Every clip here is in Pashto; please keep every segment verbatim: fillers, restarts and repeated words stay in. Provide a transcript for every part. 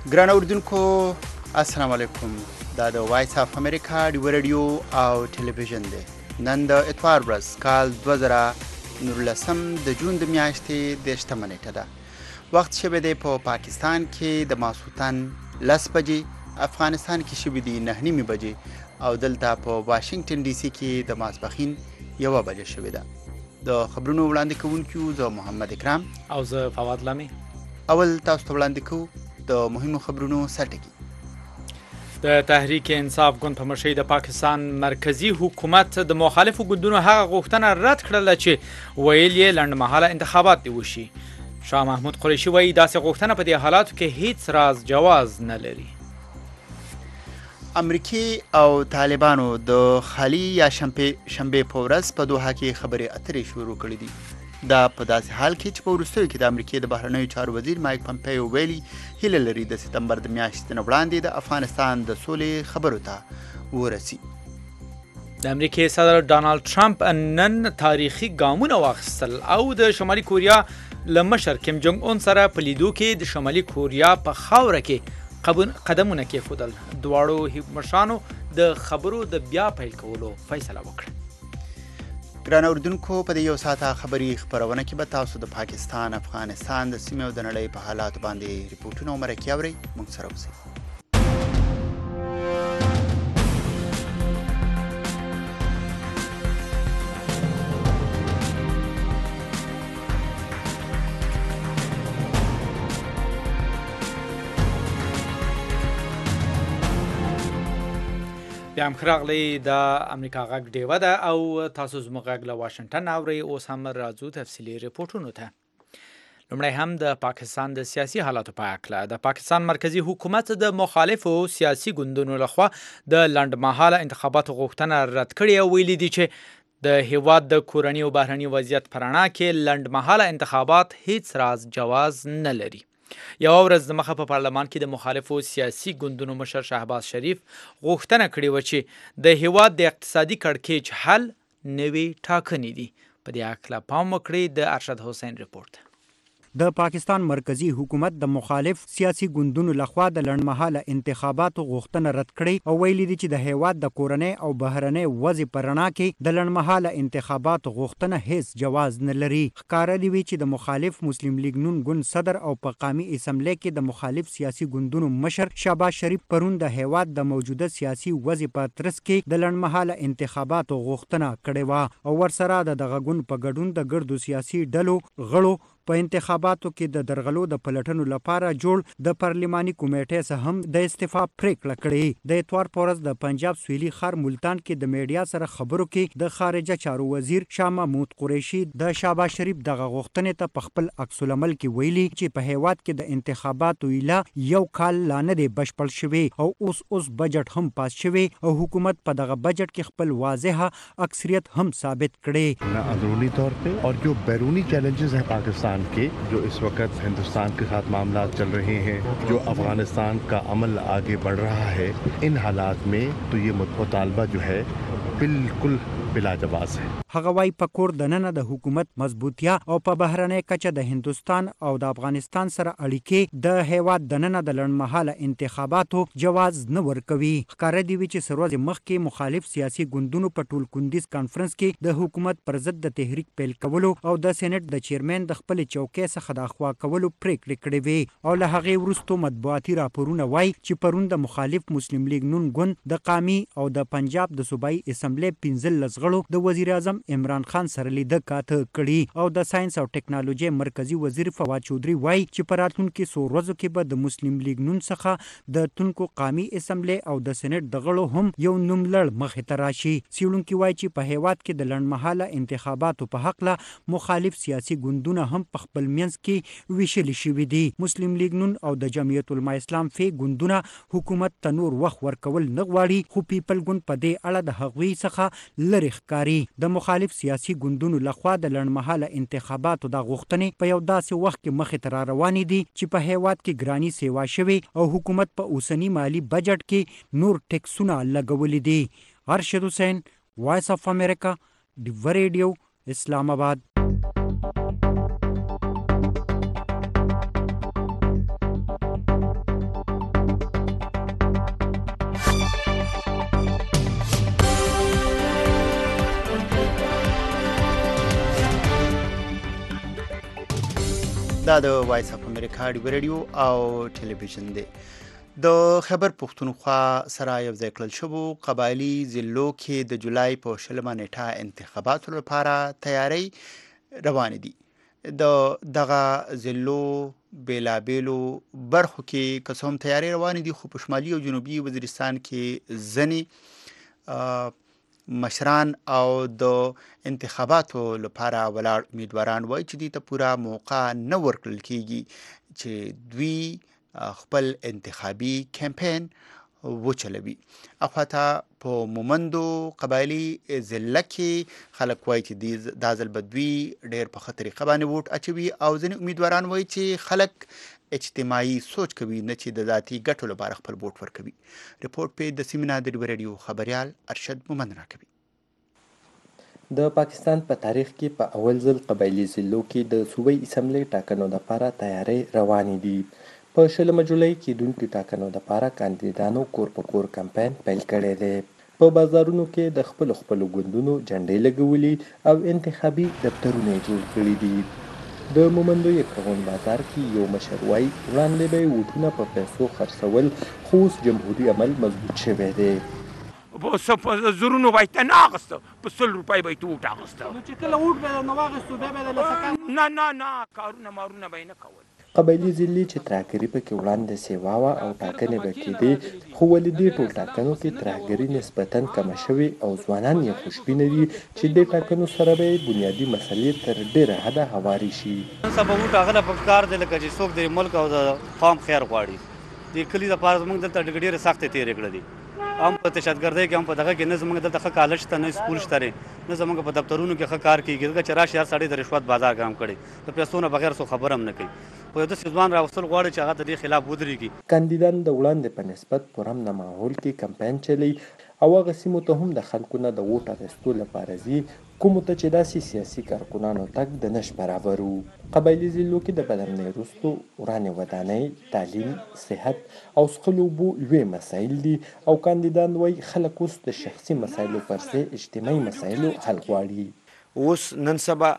ګران اوردونکو السلام علیکم. دا د وایس اف امریکا د رادیو او ټلویزیون دی. نن د اتوار ورځ کال دوه زره نولسم د جون د میاشتې دېرشمه نیټه ده. وخت شوی دی په پاکستان کې د ماسخوتن لس بجې، افغانستان کې شوی دی نهه نیمې بجې او دلته په واشنگټن ډي سي کې د ماسپښین یوه بجه شوې ده. د خبرونو وړاندې کوونکي زه محمد اکرام او زه فواد لامي. اول تاسو ته وړاندې کوو د مهمو خبرونو سرټکي. د تحریک انصاف ګوند په مشرۍ د پاکستان مرکزی حکومت د مخالفو ګوندونو هغه غوښتنه رد کړله چې ویل یې لنډمهاله انتخابات دې وشي. شاه محمود قریشي وایي داسې غوښتنه په دې حالاتو کې هیڅ راز جواز نه لري. امریکې او طالبانو د خالي یا شنبې شنبې په ورځ په دوحه کې خبرې اترې شروع کړې دي. دا په داسې حال کې چې په وروستیو کې د امریکې د بهرنیو چارو وزیر مایک پمپیو ویلي هیله لري د سپتمبر د میاشتې نه وړاندې د افغانستان د سولې خبرو ته ورسي. د امریکې صدر ډانالډ ټرمپ نن تاریخي ګامونه واخیستل او د شمالي کوریا له مشر کیم جونګ اون سره په لیدو کې د شمالي کوریا په خاوره کې قدمونه کېښودل. دواړو مشرانو د خبرو د بیا پیل کولو فیصله وکړه. ګران اوردونکو په دې یو ساعته خبري خپرونه کې به تاسو د پاکستان، افغانستان د سیمې او د نړۍ په حالاتو باندې ریپورټونه او مرکې اورئ. موږ سره اوسئ. بیا هم ښه راغلی. د امریکا غږ ډیوه ده او تاسو زموږ غږ له واشنګټن اورئ. اوس هم راځو تفصیلي ریپورټونو ته. لومړی هم د پاکستان د سیاسي حالاتو په هکله. د پاکستان مرکزی حکومت د مخالفو سیاسي ګوندونو لخوا د لنډمهاله انتخاباتو غوښتنه رد کړې او ویلي دي چې د هیواد د کورني او بهرني وضعیت په رڼا کې لنډمهاله انتخابات هیڅ راز جواز نه لري. یوه ورځ دمخه په پارلمان کې د مخالفو سیاسي ګوندونو مشر شهباز شریف غوښتنه کړې وه چې د هیواد د اقتصادي کړکېچ حل نوې ټاکنې دي. په دې هکله پام وکړئ. د ارشد حسین رپورټ. د پاکستان مرکزی حکومت د مخالف سیاسي ګوندونو لخوا د لنډمهاله انتخاباتو غوښتنه رد کړې او ویلي دي چې د هیواد د کورنۍ او بهرنۍ وضع په رڼا کې د لنډمهاله انتخاباتو غوښتنه هیڅ جواز نه لري. ښکاره دي وي چې د مخالف مسلم لیگ نون ګوند صدر او په قومي اسمبلی کې د مخالف سیاسي ګوندونو مشر شهباز شریف پرون د هیواد د موجوده سیاسي وضع په ترڅ کې د لنډمهاله انتخاباتو غوښتنه کړې وه او ورسره د دغه ګوند په ګډون د ګردو سیاسي ډلو غړو په انتخاباتو کې د درغلو د پلټنو لپاره جوړ د پارلماني کمیټې څخه هم د استعفا پریکړه کړې. د اتوار په ورځ د پنجاب سویلي ښار ملتان کې د میډیا سره خبرو کې د خارجه چارو وزیر شاه محمود قریشي د شهباز شریف دغه غوښتنې ته په خپل عکس العمل کې ویلي چې په هیواد کې د انتخاباتو ایله یو کال لا نه دی بشپړ شوی او اوس اوس بجټ هم پاس شوی او حکومت په دغه بجټ کې خپل واضحه اکثریت هم ثابت کړي. اندرونی طور पे और जो बैरूनी चैलेंजेस हैं पाकिस्तान के, जो इस वक्त हिंदुस्तान के साथ मामला चल रहे हैं, जो अफगानिस्तान का अमल आगे बढ़ रहा है, इन हालात में तो ये मुतालबा जो है बिल्कुल بلاجواز है. هغه وايي په کور دننه د حکومت مضبوطیا او په بهرنۍ کچه د هندوستان او د افغانستان سره اړیکې د هیواد دننه د لنډمهاله انتخاباتو جواز نه ورکوي. ښکاره دي وي چې سروز مخکې مخالف سیاسي ګوندونو په ټول کندیز کانفرنس کې د حکومت پر ضد د تحریک پیل کولو او د سېنات د چیرمن د خپل چوکۍ څخه د اخوا کولو پریکړې کړې وي او له هغې وروسته مطبوعاتي راپورونه وایي چې پرون د مخالف مسلم لیگ نون ګوند د قومي او د پنجاب د صوبایي اسمبلی پنځلس غړو د وزیر اعظم عمران خان سره لیده کاته کړي او د ساينس او ټکنالوژي مرکزی وزیر فواد چودري وایي چې په راتلونکو څو ورځو کې به د مسلم لیگ نون څخه د تونکو قومي اسمبلی او د سېنات د غړو هم یو نوم لړ مخې ته راشي. څېړونکي وایي چې په هیواد کې د لنډمهاله انتخاباتو په حقله مخالف سیاسي ګوندونه هم په خپل منځ کې ویشلي شوي دي. مسلم لیگ نون او د جمعیت العلماء اسلام فی ګوندونه حکومت ته نور وخت ورکول نه غواړي خو پیپل ګوند په دې اړه د هغوی څخه لرې ښکاري. د مخالف سیاسي ګوندونو لخوا د لنډمهاله انتخاباتو د غوښتنې په یو داسې وخت کې مخې ته را روانې دي چې په هیواد کې ګراني سیوا شوي او حکومت په اوسني مالی بجټ کې نور ټیکسونه لګولي دي. ارشد حسین، وایس اف امریکا، ډیو ریډیو، اسلام آباد. دا د وایس اف امریکا ډیو رادیو او ټلویزیون دی. د خیبر پښتونخوا سره یو ځای کړل شوو قبایلي ضلعو کې د جولای په شلمه نیټه انتخاباتو لپاره تیاری روان دي. د دغه ضلعو بیلابیلو برخو کې که څه هم تیاری روان دي، خو په شمالي او جنوبي وزیرستان کې ځینې مشران او د انتخاباتو لپاره ولاړ امیدواران وایي چې دې ته پوره موقع نه ورکړل کیږي چې دوی خپل انتخابي کمپین وچلوي. اخواته په مومندو قبایلي ضلع کې خلک وایي چې دا ځل به دوی ډېر په ښه طریقه باندې ووټ اچوي، او ځینې امیدواران وایي چې خلک اجتماعي سوچ کوي، نه چې د ذاتي ګټو لپاره خپل ووټ ورکوي. رپورټ په د سیمینار د ډیو رادیو خبريال ارشد مومند راکوي. د پاکستان په تاریخ کې په اول ځل قبایلي ضلعو کې د صوبایي اسمبلی ټاکنو لپاره تیاری روانې دي. په شلمه جولای کېدونکو ټاکنو لپاره کاندیدانو کور په کور کمپاین پیل کړی دی. په بازارونو کې د خپلو خپلو ګوندونو جنډې لګولي او انتخابي دفترونه یې جوړ کړي دي. د مومندو یکرغون بازار کې یو مشر وایي وړاندې به یې ووټونه په پیسو خرڅول، خو اوس جمهوري عمل مضبوط شوی دی. په زرونو به یې ته نه اخېسته، په سل روپۍ به یې ته ووټ اخېسته. نو چې کله ووټ به یې نه واخېستو بیا به یې درله څه کار؟ نه نه نه کارونه مارونه به یې نه کول. قبایلي ضلعې چې ترهګري پکې وړاندې سیوا وه او ټاکنې به کېدې، خو ولې دې ټول ټاکنو کې ترهګري نسبتاً کمه شوې او ځوانان یې خوشبینه دي چې دې ټاکنو سره به یې بنیادي مسلې تر ډېره حده هوارې شي. نن سبا ووټ هغه له پکار دی لکه چې څوک د ملک او د قوم خیر غواړي. د کلي دپاره زموږ دلته ډېرې سختې تېرې کړې دي، هم په تشددګردۍ کې هم په دغه کې نه زموږ دلته ښه کالج شته، نه سکول شته دی، نه زموږ په دفترونو کې ښه کار کېږي. ځکه چې راشي هر سړی د رشوت بازار ګرم کړی، د پیسو نه بغیر څوک خبره هم نه کوي. په یو داسې ځوان راوستل غواړي چې هغه د دې خلاف ودرېږي. کاندیدان د وړاندې په نسبت په امن ماحول کې کمپاین چلی او هغه سیمو ته هم د خلکو نه د ووټ اخیستو لپاره ځي کومو ته چې داسې سیاسي کارکنانو تګ د نش برابر و. قبایلي ضلعو کې د بدامنۍ وروستو ورانې ودانۍ، تعلیم، صحت او څښلو اوبو لوی مسایل دي او کاندیدان وایي خلک اوس د شخصي مسایلو پر ځای اجتماعي مسایلو حل غواړي. اوس نن سبا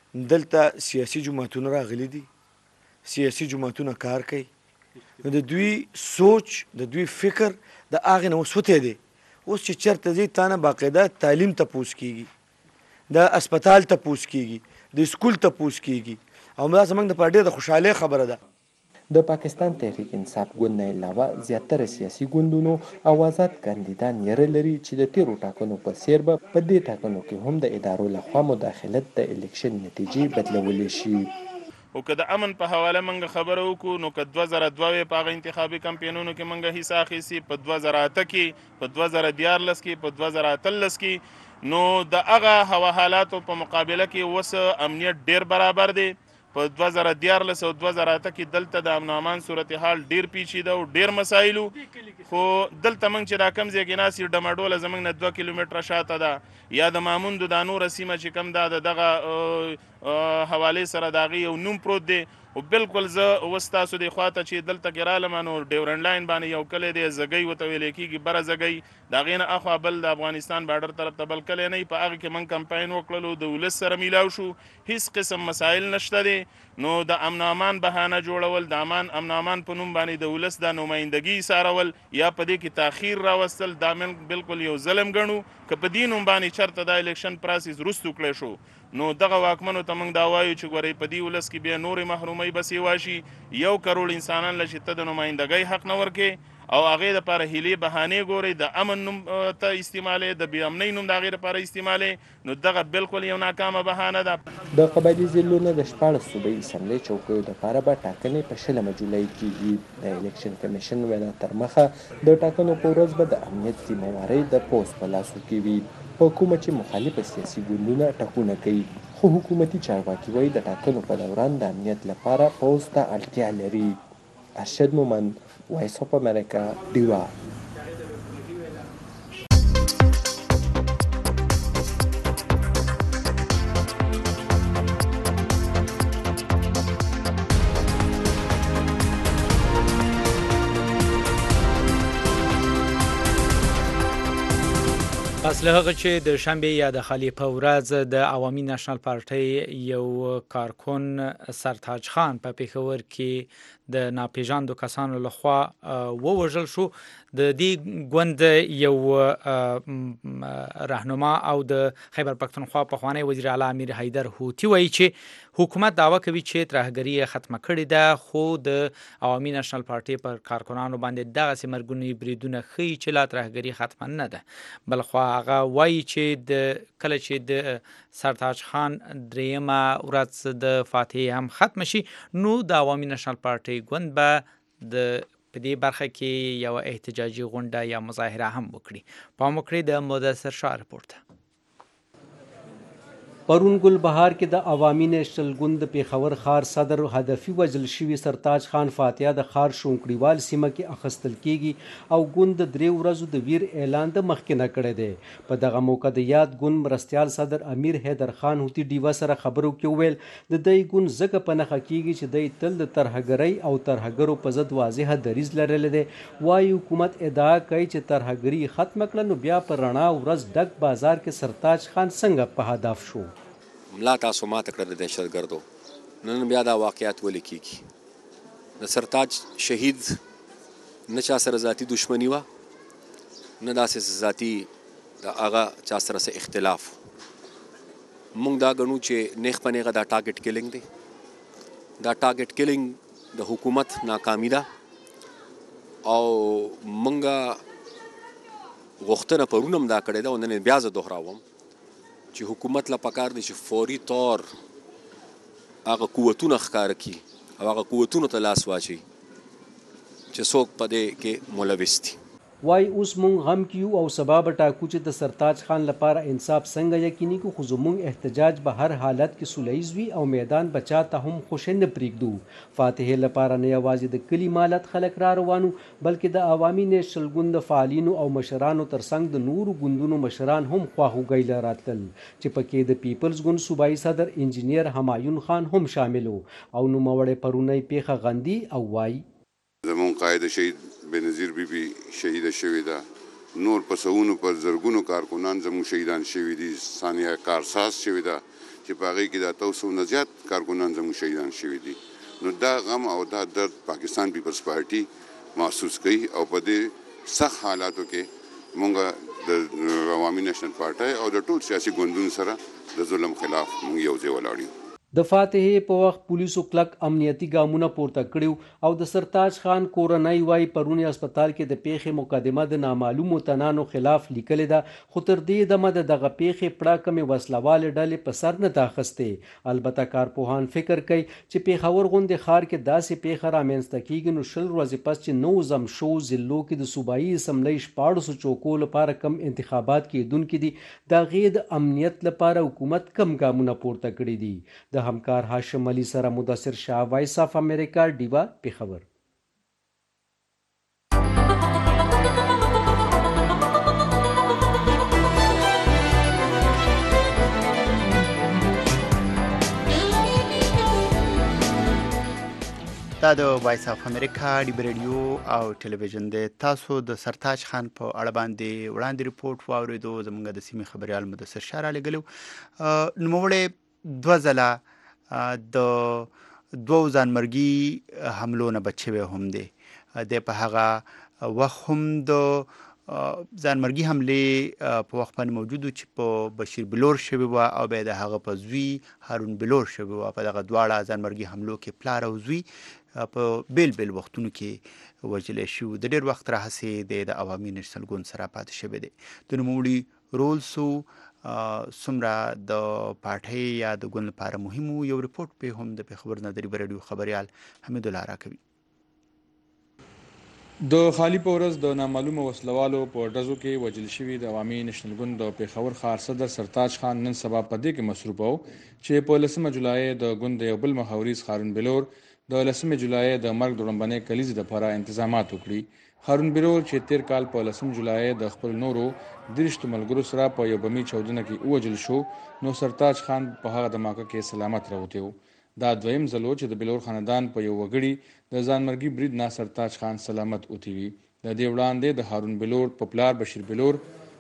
دلته سیاسي جماعتونه راغلي دي، سیاسي جماعتونه کار کوي، نو د دوی سوچ د دوی فکر د هغې نه اوس وتی دی. اوس چې چېرته ځي تا نه باقاعده تعلیم تپوس کېږي، د اسپتال تپوس کېږي، د سکول تپوس کېږي، او دا زموږ دپاره ډېره د خوشحالۍ خبره ده. د پاکستان تحریک انصاف ګوند نه علاوه زیاتره سیاسي ګوندونو او آزاد کاندیدان یره لري چې د تیرو ټاکنو په څیر به په دې ټاکنو کې هم د ادارو لخوا مداخلت د الیکشن نتیجې بدلولی شي. او که د امن په حواله منګه خبره وکړو، نو که دوه زره دوه په هغه انتخابي کمپینونو کې منګه حصه اخیستي، په دوه زره اته کې، په دوه زره دیارلس کې، په دوه زره اتلس کې، نو د هغه هوا حالاتو په مقابله کې اوس امنیت ډیر برابر دی. په دوه زره دیارلس او دوه زره اته کې دلته د امن امان صورتحال ډیر پیچیده او ډیر مسایلو، خو دلته موږ چې دا کم ځای کې ناست یو ډمډوله زموږ نه دوه کیلومتره شاته ده، یا د ماموندو دا نوره سیمه چې کم ده د دغه حوالې سره د هغې یو نوم پروت دی. او بالکل زه اوس تاسو دې خواته چې دلته کې رالم، نو ډیورنډ لاین باندې یو کلی دی زګۍ ورته ویلی کېږي، بره زګۍ، د هغې نه اخوا بل د افغانستان باډر طرف ته بل کلی نه وي. په هغه کې موږ کمپاین وکړلو، د ولس سره میلاو شو، هیڅ قسم مسایل نشته دی. نو د امن امان بهانه جوړول، د امان امن امان په نوم باندې د ولس د نمایندګي څارول، یا په دې کې تاخیر راوستل، دا بالکل یو ظلم ګڼو. که په دې نوم باندې چېرته دا الیکشن پراسس وروستو کړی شو، نو دغه واکمنو ته موږ دا وایو چې ګورئ په دې ولس کې بیا نورې محرومۍ به سیوا شي. یو کروڑ انسانان له چې ته د نمایندګۍ حق نه ورکې او هغې دپاره هیلې بهانې ګورئ، د امن نوم ته استعمالې، د بې امنۍ نوم د هغې دپاره استعمالې، نو دغه بالکل یو ناکامه بهانه ده. د قبایلي ضلعو نه د شپاړس صوبایي اسمبلۍ چوکیو دپاره به ټاکنې په شلمه جولای کېږي. د الیکشن کمیشن وینا تر مخه د ټاکنو په ورځ به د امنیت ذمهوارۍ د پوځ په لاسو کې وي، په کومه چې مخالفه سیاسي ګوندونه ټکونه کوي. خو حکومتي چارواکي وایي د ټاکنو په دوران د امنیت لپاره پوځ ته اړتیا لري. ارشد مومند، وایس اف امریکا، ډیوا. پس له هغه چې د شنبې یا د خالي په ورځ د عوامي نېشنل پارټۍ یو کارکون سرتاج خان په پیښور کې د ناپېژاندو کسانو لخوا ووژل شو. د دې ګوند یو راهنما او د خیبر پښتونخوا پخوانی وزیر اعلی امیر حیدر هوتي وایي چې حکومت دعوه کوي چې ترهګري یې ختمه کړې ده، خو د عوامي نېشنل پارټۍ پر کارکنانو باندې دغسې مرګوني بریدونه ښیي چې لا ترهګري ختمه نه ده. بلخوا هغه وایي چې د کله چې د سرتاج خان دریمه ورځ د فاتحې هم ختم شي، نو د عوامي نېشنل پارټۍ ګوند به د په دې برخه کې یو احتجاجي غونډه یا مظاهره هم وکړي. پام وکړئ د مدثر شاه رپورټ. پرون ګل بهار کې د عوامي نېشنل ګوند د پیښور ښار صدر هدفي وژل شوي سرتاج خان فاتحه د ښار شونکړیوال سیمه کې اخیستل کیږي او ګوند د درې ورځو د ویر اعلان د مخکې نه کړی دی. په دغه موقع د یاد ګوند مرستیال صدر امیر حیدر خان هوتي ډیوه سره خبرو کې وویل د دې ګوند ځکه په نښه کیږي چې دی تل د ترهګرۍ او ترهګرو په ضد واضحه دریځ لرلی دی. وایي حکومت ادعا کوي چې ترهګري ختمه کړه، نو بیا په رڼا ورځ ډک بازار کې سرتاج خان څنګه په هدف شو؟ ملا تاسو ماته کړه د دهشتګردو، نن بیا دا واقعیت ولې کیږي؟ د سرتاج شهید نه چا سره ذاتي دشمني وه، نه داسې ذاتي د هغه چا سره څه اختلاف. موږ دا ګڼو چې نیغ په نیغه دا ټارګټ کیلینګ دی. دا ټارګټ کیلینګ د حکومت ناکامي ده او موږ غوښتنه پرون هم دا کړې ده او نن بیا زه دوهراوم چې حکومت له پکار دی چې فوري طور هغه قوتونه ښکاره کړي او هغه قوتونو ته لاس واچوي چې څوک په دې کې ملوث دي. وای اوس مونږ غم کیو او سبا به ټاکو چې د سرتاج خان لپاره انصاف څنګه یقیني کو، خو زموږ احتجاج به هر حالت کې سولیز وي او میدان بچا ته هم خوشې نه پرېږدو. فاتحې لپاره نه یوازې د کلي مالت خلک را روانو، بلکې د عوامي نېشنل ګوند د فعالینو او مشرانو ترڅنګ د نورو ګوندونو مشران هم خواخوږۍ له راتلل، چې پکې د پیپلز ګوند صوبایي صدر انجینیر همایون خان هم شامل و. او نوموړی پرونی پیښه غندي او وایي زمون قائد شهید بنظیر بی بی شهید شوی ده، نور په سوونو پر زرګونو کارکنان زمون شهیدان شوي دي. ثانیه کارساز شوی ده چې په هغې کې د اتو سوو نه زیات کارکنان زمون شهیدان شوي دي. نو دا غم او دا درد پاکستان پیپلز پارټي محسوس کوي او په دې سخت حالاتو کې مونږ د عوامي نېشنل پارټۍ او د ټول سیاسي ګوندونو سره د ظلم خلاف مونږ یو ځای ولاړ یو. د فاتحې په وخت پولیسو کلک امنیتي ګامونه پورته کړیو او د سرتاج خان کورنۍ وایي پرونی هسپتال کې د پیښې مقدمه د نامعلومو تنانو خلاف لیکلې ده، خو تر دې دمه د دغه پیښې پړه کمې وسلوالې ډلې په سر نه ده اخیستې. البته کارپوهان فکر کوي چې پیښور غوندې ښار کې داسې پیښه رامنځته کیږي نو شل ورځې پس چې نو زم شو ضلعو کې د صوبایي اسمبلۍ شپاړسو چوکو لپاره کم انتخابات کېدونکي دي، د هغې د امنیت لپاره حکومت کم ګامونه پورته کړي دي. د همکار هاشم علي سره مدثر شاه، وایس اف امریکا، ډیوا، پیښور. دا د وایس اف امریکا ډیبه ریډیو او ټلویزیون دی. تاسو د سرتاج خان په اړه باندې وړاندې رپورټ واورېدو. زموږ د سیمې خبریال مدثر شاه رالیږلی. نوموړی دوه ځله د دوو ځانمرګي حملو نه بچ شوی هم دی. دی په هغه وخت هم د ځانمرګي حملې په وخت باندې موجود و چې په بشیر بلور شوی وه او بیا د هغه په زوی هارون بلور شوی وه. په دغه دواړه ځانمرګي حملو کې پلار او زوی په بیل بیل وختونو کې وژلی شو. د ډېر وخت راهیسې دی د عوامي نېشنل ګوند سره پاتې شوی دی. د نوموړي رول څو څومره د پارټۍ یا د ګوند لپاره مهم و، یو رپورټ پې هم د پېښور نه د ډیبه ریډیو خبریال حمید الله راکوي. د خالي په ورځ د نامعلومو وسلوالو په ډزو کې وژل شوي د عوامي نېشنل ګوند د پېښور ښار صدر سرتاج خان نن سبا په دې کې مصروف و چې په لسمه جولای د ګوند یو بل مخاوریز هارون بلور د لسمه جولای د مرګ د لومړنۍ کلیزې دپاره انتظامات وکړي. هارون بلور چې تیر کال په لسم جولای د خپل نورو دېرشتو ملګرو سره په یو بمي چاودنه کې ووژل شو، نو سرتاج خان په هغه د موقع کې سلامت راوتی و. دا دویم ځل و چې د بلور خاندان په یو وګړي د ځانمرګي برید نه سرتاج خان سلامت اوتی وي. د دې وړاندې د هارون بلور په پلار بشیر بلور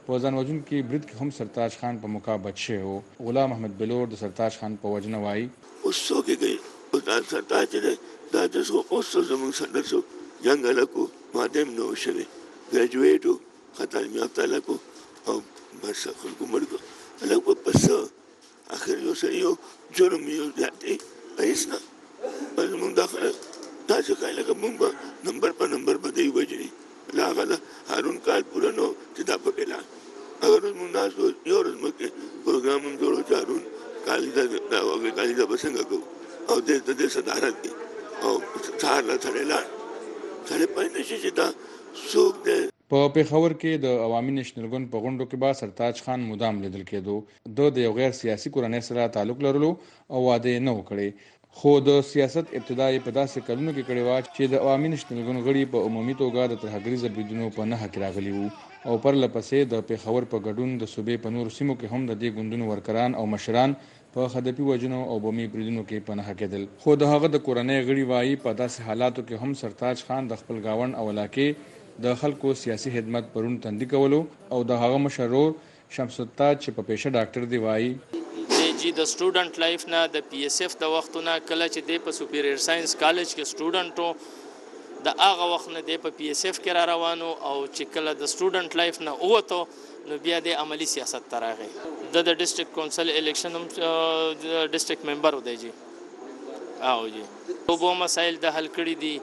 په ځان وژونکي برید کې هم سرتاج خان په موقع بچ شوی و. غلام محمد بلور د سرتاج خان په وجنه وایي اوس څوک یې کوي اوس دا سرتاج چې دی دا د څو اوس زموږ سندر شو جنګ هلک و ماته هم نه و شوی ګریجویټ و ښه تعلیم یافته هلک و او بس خلکو مړ کړو هلک په پس اخر یو سړي یو جرم یو زیات دی هېڅ نه بس زموږ دا خلک داسې کوي لکه مونږ به نمبر په نمبر به دی وژني لا هغه د هارون کال پوره نه و چې دا پکې لاړ هغه ورځ مونږ ناست وو یو ورځ مخکې پروګرام هم جوړ و چې هارون کالیزه دا هغې کالیزه به څنګه کوو او دې د دې صدارت کې او سهار له سړی لاړ سړی پوه نه شي چې دا څوک دی. په پېښور کې د عوامي نېشنل ګوند په غونډو کې به سرتاج خان مدام لیدل کېدو. ده د یو غیر سیاسي کورنۍ سره تعلق لرلو او واده یې نه و کړی، خو د سیاست ابتدا یې په داسې کلونو کې کړې وه چې د عوامي نېشنل ګوند غړي په عمومي توګه د ترهګریزه بریدونو په نښه کې راغلي وو او پرله پسې د پېښور په ګډون د صوبې په نورو سیمو کې هم د دې ګوندونو ورکران او مشران په هدفي وژنو او بمي بریدونو کې په نښه کېدل. خو د هغه د کورنۍ غړي وایي په داسې حالاتو کې هم سرتاج خان د خپل ګاونډ او علاقې د خلکو سیاسي خدمت پرون تندي کولو او د هغه مشر ورور شمس التاج چې په پیشه ډاکټر دی وایي چې د سټوډنټ لایف نه د پی اس اف د وختونه کله چې دی په سوپیریر ساينس کالج کې سټوډنټ و د هغه وخت نه دی په پی اس اف کې را روانو او چې کله د سټوډنټ لایف نه ووتو نو بیا د عملی سیاست ته راغی. د د ډسټرکټ کونسل الیکشن هم ډسټرکټ ممبر و دی جی او جی اوبو مسایل د حل کړي دي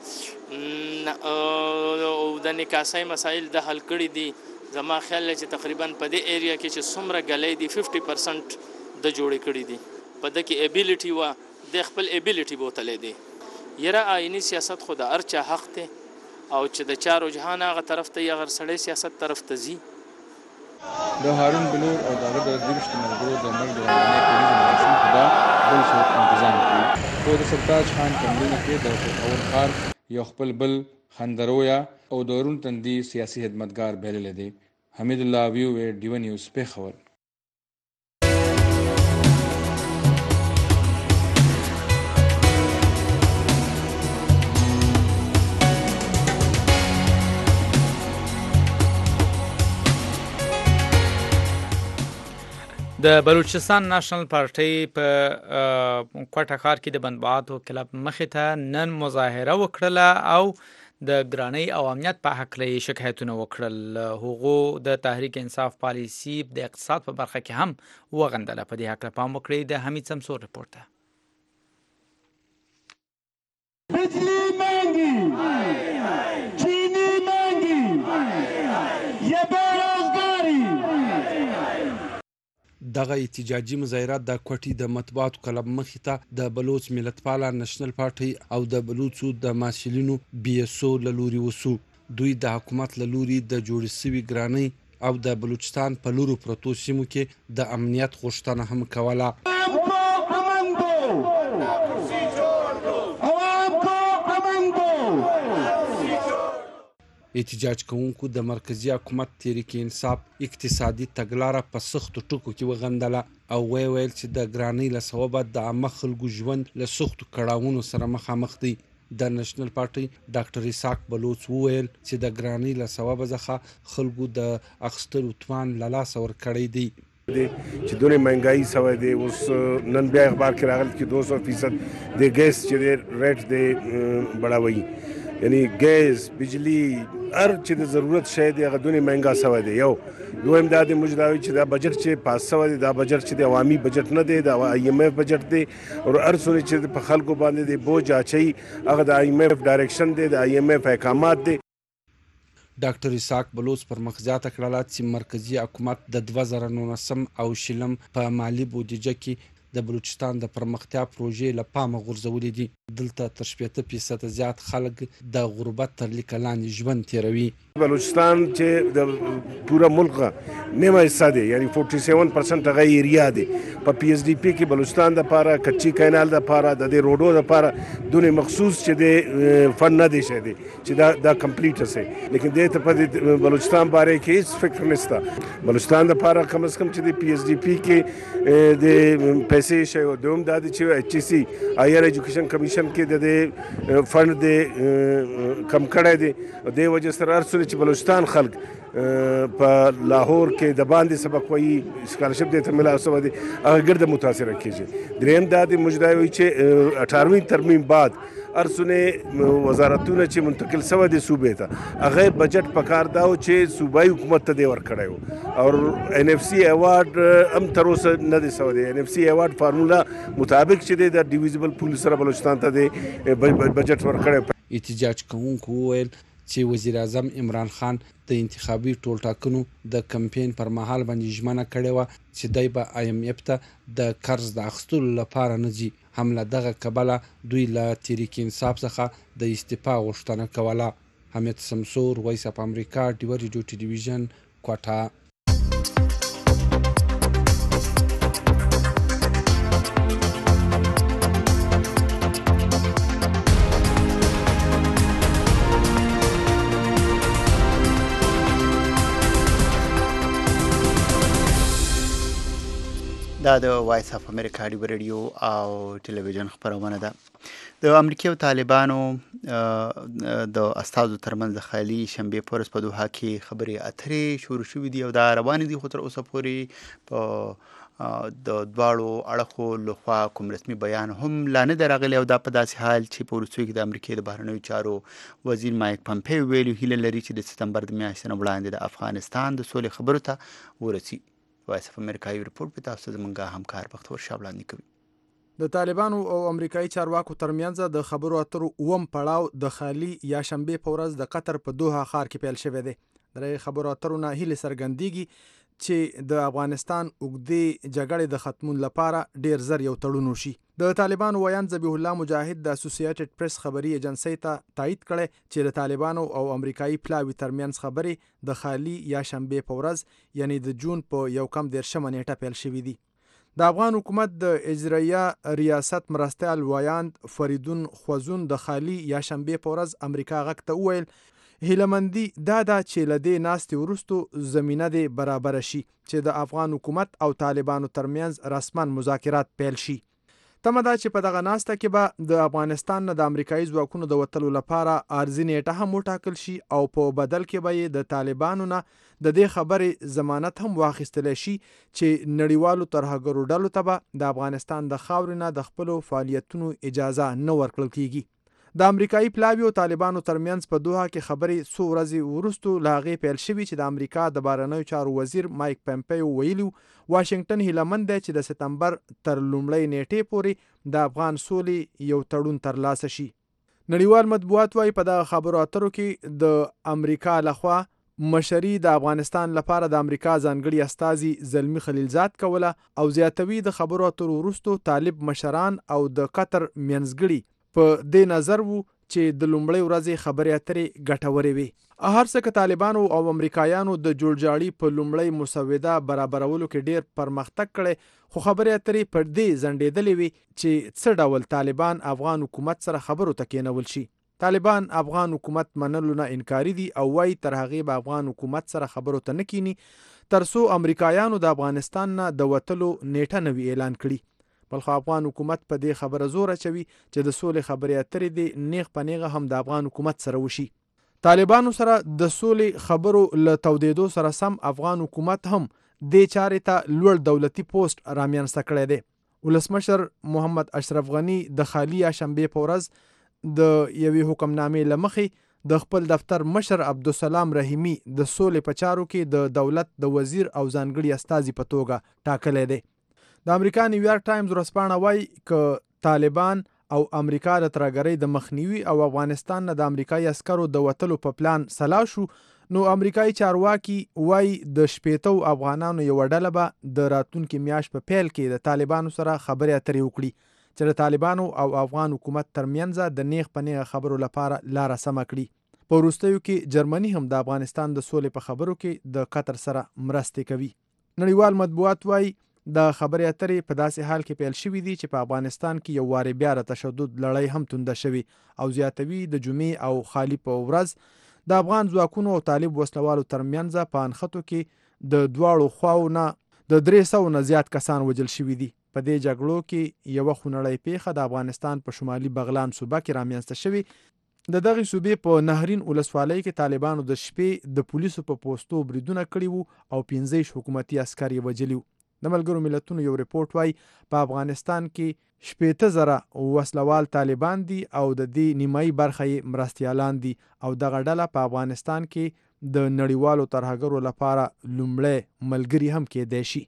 او د نکاسۍ مسایل د حل کړي دي. زما خیال چې تقریبا په دې ایریا کې چې څومره ګلۍ دي ففټي پرسنټ د جوړې کړي دي په د کې ایبیلیټي و د خپل ایبیلیټي بوتلې دي. یره آئینی سیاست خو د هر چا حق دی او چې د چا رجحان هغه طرف ته یې هغه سړی سیاست طرف ته ځي. د هارون بلور او د هغه د دېرشو ملګرو د مرګ د ورانۍ کلیزې مراسم په به بل څوک انتظام کړي. خو د سرتاج خان کمرونو کې د پېښور ښار یو خپل بل خندرویه او د روڼ تندي سیاسي خدمتګار بللی دی. حمید الله ویوې ډیوه نیوز پېښور. د بلوچستان ناشنل پارټۍ په کوټه ښار کې د بندبعاتو کلب مخې ته نن مظاهره وکړله او د ګرانۍ او امنیت په هکله یې شکایتونه وکړل. هغو د تحریک انصاف پالیسي د اقتصاد په برخه کې هم وغندله. په دې هکله پام وکړئ. د حمید سمسور رپورټ ده. بجلی مانگی چینی مانگی یا بیروزگاری. دغه احتجاجي مظاهرات د کوټې د مطبوعاتو کلب مخې ته د بلوچ ملتپاله نشنل پارټۍ او د بلوچو د ماسلینو بي اس او له لوري وسو. دوی د حکومت له لوري د جوړې سوي ګرانۍ او د بلوچستان په لورو پرتو سیمو کې د امنیت غوښتنه هم کوله. احتجاج کوونکو د مرکزی حکومت تحریک انصاف اقتصادي تګلاره په سختو ټکو کې وغندله او وی ویل چې د ګرانۍ له سببه د عامه خلکو ژوند له سختو کړاوونو سره مخامخ دی. د نشنل پارټۍ ډاکټر اسحاق بلوچ وویل چې د ګرانۍ له سببه څخه خلکو د اخیستلو توان له لاسه ورکړی دی. چې دونه مهنګایي سوی دی. اوس نن بیا اخبار کې راغلی چې دو سو فیصد د ګیس چې دی ریټ دی بړاوي، یعنی ګیس بجلی هر چې د ضرورت شی دی هغه دونه مهنګا سوی دی. یو دویم دا د موږ دا وایي چې دا بجټ چې پاس سوی دی دا بجټ چې د عوامي بجټ نه دی، د آی ایم ایف بجټ دی او هر څومره چې په خلکو باندې د بوج اچوي هغه د آی ایم ایف ډایرکشن دی، د آی ایم ایف احکامات دی. ډاکټر اسحاق بلوچ پر مخ زیاته کړله چې مرکزی حکومت د دوه زره نولسم او شلم په مالي بودیجه کې د بلوچستان د پرمختیا پروژې له پامه غورځولې دي. دلته تر شپېته فیصده زیات خلک د غربت تر لیکه لاندې ژوند تیروي. بلوچستان چې د پوره ملک نیمه حصہ دی، یعنی فورټي سیون پرسنټ هغه ایریا دی. په پی ایس ډي پی کې بلوچستان د پاره کچی کینال د پاره د دې روډو د پاره دونه مخصوص چې د فن نه دی شه دی چې دا دا کمپلیټ سه، لیکن دې ته په بلوچستان باره کې هیڅ فکر نشته. بلوچستان د پاره کم از کم چې د پی ایس ډي پی کې د پیسې شي او دوم د چې ایچ سی هایر ایجوکیشن کمیشن کې د فند د کم کړی دی د وجه سره ارسل چې بلوچستان خلک په لاهور کې د باندې سبق وایي سکالرشپ د ته ملا سو دي هغه ګرد متاثر کیږي دریم د مجدای وي چې اٹھارہویں ترمیم بعد ارسونه وزارتونه چې منتقل سو دي صوبې ته هغه بجټ پکار داو چې صوبایي حکومت ته دی ور کړیو او ان اف سی ایوارډ هم تر اوسه نه دی سو دي ان اف سی ایوارډ فارمولا مطابق چې د ډیویزبل پول سره بلوچستان ته دی بجټ ور کړی. احتجاج کوونکو وویل چې وزیر اعظم عمران خان د انتخابي ټولټاکنو د کمپاین پر مهال باندې ژمنه کړې وه چې دی به آی ایم ایف ته د قرض د اخیستلو لپاره نه ځي. هم له دغه کبله دوی له تحریک انصاف څخه د استعفا غوښتنه کوله. حمید سمسور، وایس اف امریکا، ډیوه ریډیو ټلویزیون، کوټه. دا د وایس اف امریکا ډیوه ریډیو او ټلویزیون خبرونه ده. د امریکا او طالبانو د استازو ترمنځ د خالي شنبې په ورځ په دوحه کې خبرې اترې شروع شوې دي او دا روانې دي، خو تر اوسه پورې په د دواړو اړخو لخوا کوم رسمي بیان هم لا نه دی راغلی او دا په داسې حال چې په وروستیو کې د امریکا د بهرنیو چارو وزیر مایک پمپیو ویلي هیله لري چې د سپتمبر د میاشتې نه وړاندې د افغانستان د سولې خبرو ته ورسي. وایس اف امریکا یو رپورټ په تاسو زمونږه همکار بختور شاه وړاندې کوي. د طالبانو او امریکایي چارواکو ترمنځ د خبرو اترو اووم پړاو د خالي یا شنبې په ورځ د قطر په دوحه ښار کې پیل شوی دی. د خبرو اترو نه هیله څرګندېږي چې د افغانستان اوږدې جګړې د ختمون لپاره ډیر زر یو تړون وشي. د طالبانو ویان ذبیح الله مجاهد د اسوسییټډ پریس خبري ایجنسی ته تایید کړی چې د طالبانو او امریکایي پلاوي ترمنځ خبرې د خالي یا شنبې په ورځ یعنی د جون په یو کم دېرشمه نیټه پیل شوي دي. د افغان حکومت د اجرایه ریاست مرستیال ویاند فریدون خوزون د خالي یا شنبې په ورځ امریکا غږ ته وویل هیلمندي دا ده چې له دې ناستې وروستو زمینه دې برابره شي چې د افغان حکومت او طالبانو ترمنځ رسما مذاکرات پیل شي. تمه ده چې په دغه ناسته کې به د افغانستان نه د امریکایي ځواکونو د وتلو لپاره عارضي نیټه هم وټاکل شي او په بدل کې به یې د طالبانو نه د دې خبرې ضمانت هم واخیستلی شي چې نړیوالو ترهګرو ډلو ته به د افغانستان د خاورې نه د خپلو فعالیتونو اجازه نه ورکړل کیږي. د امریکایي پلاوي او طالبانو ترمنځ په دوحه کې خبرې څو ورځې وروستو له هغې پیل شوي چې د امریکا د بهرنیو چارو وزیر مایک پمپیو ویلي واشنګټن هیلهمند دی چې د سپتمبر تر لومړۍ نیټې پورې د افغان سولې یو تړون ترلاسه شي. نړیوال مطبوعات وایي په دغه خبرو اترو کې د امریکا لخوا مشري د افغانستان لپاره د امریکا ځانګړي استازي زلمی خلیلزاد کوله او زیاتوي د خبرو اترو وروستو طالب مشران او د قطر منځګړي په دې نظر وو چې د لومړۍ ورځې خبرې اترې ګټورې وي. هر څه که طالبانو او امریکایانو د جوړجاړي په لومړۍ مسوده برابرولو کې ډیر پرمختګ کړی، خو خبرې اترې پر دې ځنډېدلې وي چې څه ډول طالبان افغان حکومت سره خبرو ته کېنول شي. طالبان افغان حکومت منلو نه انکاري دي او وایي تر هغې به افغان حکومت سره خبرو ته نه کینی تر څو امریکایانو د افغانستان نه د وتلو نیټه نه وي اعلان کړي. بلخو افغان حکومت په دې خبره زور اچوي چې د سولې خبرې اترې دې نیغ په نیغه هم د افغان حکومت سره وشي. طالبانو سره د سولې خبرو له تودېدو سره سم افغان حکومت هم دې چارې ته لوړ دولتي پوسټ رامنځته کړی دی. ولسمشر محمد اشرف غني د خالي یا شنبې په ورځ د یوې حکمنامې له مخې د خپل دفتر مشر عبدالسلام رحیمي د سولې په چارو کې د دولت د وزیر او ځانګړي استازي په توګه ټاکلی دی. د امریکا نیویارک ټایمز ورځپاڼه وایي که طالبان او امریکا د ترهګرۍ د مخنیوي او افغانستان نه د امریکایي عسکرو د وتلو په پلان سلا شو نو امریکایي چارواکي وایي د شپېتو افغانانو یوه ډله به د راتلونکي میاشت په پیل کې د طالبانو سره خبرې اترې وکړي چې د طالبانو او افغان حکومت ترمنځ د نیغ په نیغه خبرو لپاره لاره سمه کړي. په وروستیو کې جرمني هم د افغانستان د سولې په خبرو کې د قطر سره مرستې کوي. نړیوال مطبوعات وایي د خبرې اترې په داسې حال کې پیل شوي دي چې په افغانستان کې یو وارې بیا د تشدد لړۍ هم تونده شوي او زیاتوي د جمعې او خالي په ورځ د افغان ځواکونو او طالب وسلوالو ترمنځ په انښتو کې د دواړو خواو نه د درې سوو نه زیات کسان وژل شوي دي. په دې جګړو کې یوه خونړۍ پیښه د افغانستان په شمالي بغلان صوبه کې رامنځته شوې. د دغې صوبې په نهرین ولسوالۍ کې طالبانو د شپې د پولیسو په پوستو بریدونه کړي وو او پنځه حکومتي عسکر یې وژلي وو. د ملګرو ملتونو یو ریپورت وایي په افغانستان کې شپېته زره وسلوال طالبان دي او د دې نیمایي برخه یې مرستیالان دي او دغه ډله په افغانستان کې د نړیوالو ترهګرو لپاره لومړی ملګري هم کېدای شي.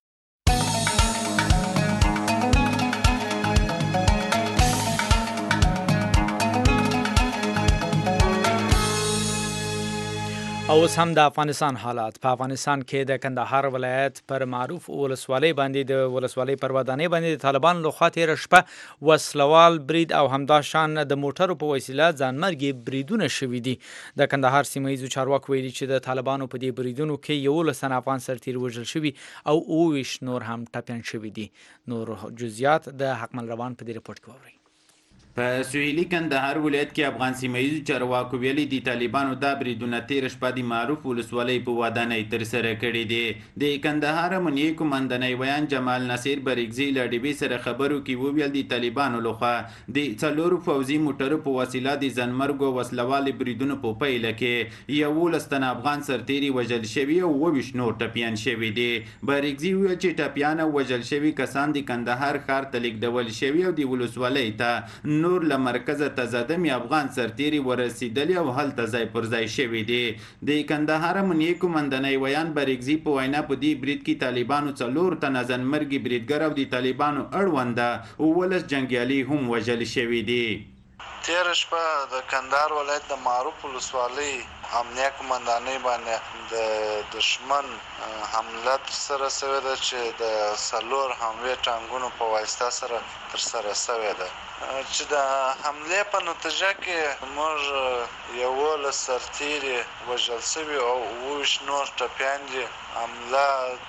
او اوس هم د افغانستان حالات. په افغانستان کې د کندهار ولایت پر معروف ولسوالۍ باندې د ولسوالۍ پر ودانۍ باندې د طالبانو لخوا تېره شپه وسلوال برید او همداشان د موټرو په وسیله ځانمرګي بریدونه شوي دي. د کندهار سیمه ییزو چارواکو ویلي چې د طالبانو په دې بریدونو کې یولس تنه افغان سرتیر وژل شوي او اووه ویشت نور هم ټپیان شوي دي. نور جزئیات د حکمل روان په دې رپورټ کې واورئ. په سویلي کندهار ولایت کې افغان سیمه ییزو چارواکو ویلي دي طالبانو دا بریدونه تېره شپه د معروف ولسوالۍ په ودانۍ ترسره کړي دي. د کندهار امنیې قومندانۍ ویان جمال نصیر بریګزي له ډي بي سره خبرو کې وویل د طالبانو لخوا د څلورو پوځي موټرو په وسیله د ځانمرګو وسلوالې بریدونو په پیله کې یولس تنه افغان سرتیري وژل شوي او اووه ویشت نور ټپیان شوي دي. بریګزي وویل چې ټپیان او وژل شوي کسان د کندهار ښار ته لیږدول شوي او د ولسوالۍ ته نور له مرکزه تزادم افغان سرتیري ورسېدلي او هلته ځای پر ځای شوي دي. د کندهار امنیې قومندانۍ ویان بریګزي په وینا په دې برید کې طالبانو څلور تنه ځانمرګي بریدګر او د طالبانو اړونده اوولس جنګیالي هم وژل شوي دي. تېره شپه د کندهار ولایت د معروف ولسوالۍ امنیه قومندانۍ باندې د دشمن حمله ترسره شوې ده چې د څلور حملې ټانګونو په واسطه سره ترسره شوې ده چې د حملې په نتیجه کې موږ یولس سرتیري وژل شوي او اووه ویشت نور ټپیان دي. حمله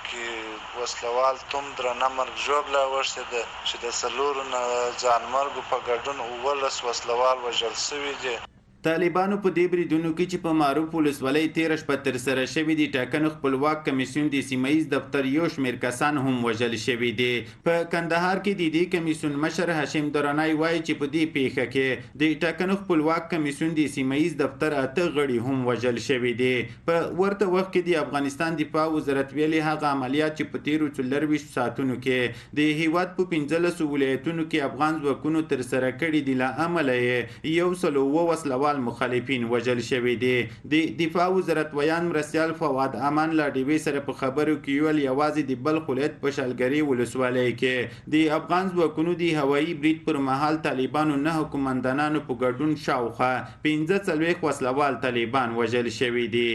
کې وسلوال توم درنه مرګ ژوبله اوښتې ده چې د څلورو ځانمرګو په ګډون اوولس وسلوال وژل شوي دي. طالبانو په دې بریدونو کې چې په معروف ولسوالۍ تېره شپه ترسره شوي دي ټاکنو خپلواک کمیسیون د سیمه ییز دفتر یو شمېر کسان هم وژل شوي دي. په کندهار کې د دې کمیسیون مشر هاشم درانی وایي چې په دې پیښه کې د ټاکنو خپلواک کمیسیون د سیمه ییز دفتر اته غړي هم وژل شوي دي. په ورته وخت کې د افغانستان دفاع وزارت ویلي هغه عملیات چې په تېرو څلرویشت ساعتونو کې د هیواد په پنځلسو ولایتونو کې افغان ځواکونو ترسره کړي دي له امله یې یو سل اووه وسلوال مخالفین وژل شوي دي. د دفاع وزارت ویان مرستیال فواد امان له ډي بي سره په خبرو کې ویل یوازې د بلخ ولایت په شالګري ولسوالۍ کې د افغان ځواکونو د هوایي برید پر مهال طالبانو نه قومندانانو په ګډون شاوخوا پنځه څلوېښت وسلوال طالبان وژل شوي دي.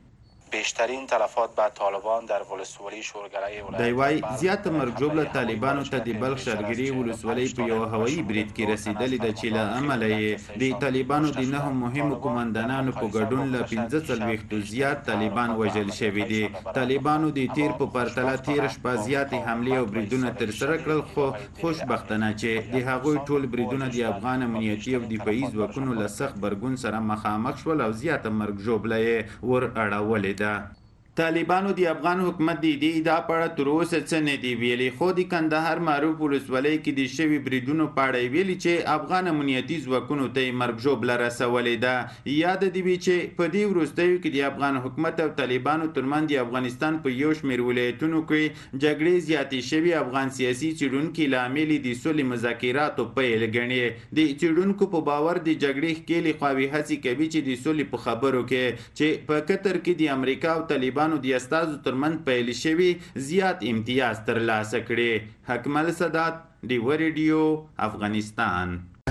بیشترین تلفات به طالبان در ولسوالی شورگرای ولایت دی وای زیات مرګ جوړه طالبانو ته د بلخ شهرګری ولسوالۍ په یو هوایي برید کې رسیدلې ده چې له امله یې د طالبانو د نه مهمو قومندانانو په ګډون له پنځه څلوېښتو زیات طالبان وژل شوي دي. طالبانو د تیر په پرتله تیر شپه زیاتې حملې او بریدونه ترسره کړل خو خوشبختانه چې د هغوی ټول بریدونه د افغان امنیتي او دفاعي ځواکونو له سخت غبرګون سره مخامخ شول او زیاته مرګ ژوبله یې ور اړولې ده. طالبانو د افغان حکومت د دې ادعا په اړه تر اوسه څه نه دي ویلي خو د کندهار معروف ولسوالۍ کې د شوي بریدونو په اړه ویلي چې افغان امنیتي ځواکونو ته یې مرګ ژوبله رسولې ده. یاد دې وي چې په دې وروستیو کې د افغان حکومت او طالبانو ترمنځ د افغانستان په یو شمېر ولایتونو کې جګړې زیاتې شوي. افغان سیاسي څېړونکي لامل د سولې مذاکراتو پیل ګڼي. د څېړونکو په باور د جګړې ښکېلې خواوې هڅې کوي چې د سولې په خبرو کې چې په قطر کې د امریکا او طالبانو نو د استازو ترمنځ پیل شوي زیات امتیاز ترلاسه کړي. حکمل سادات ډیو ریډیو افغانستان.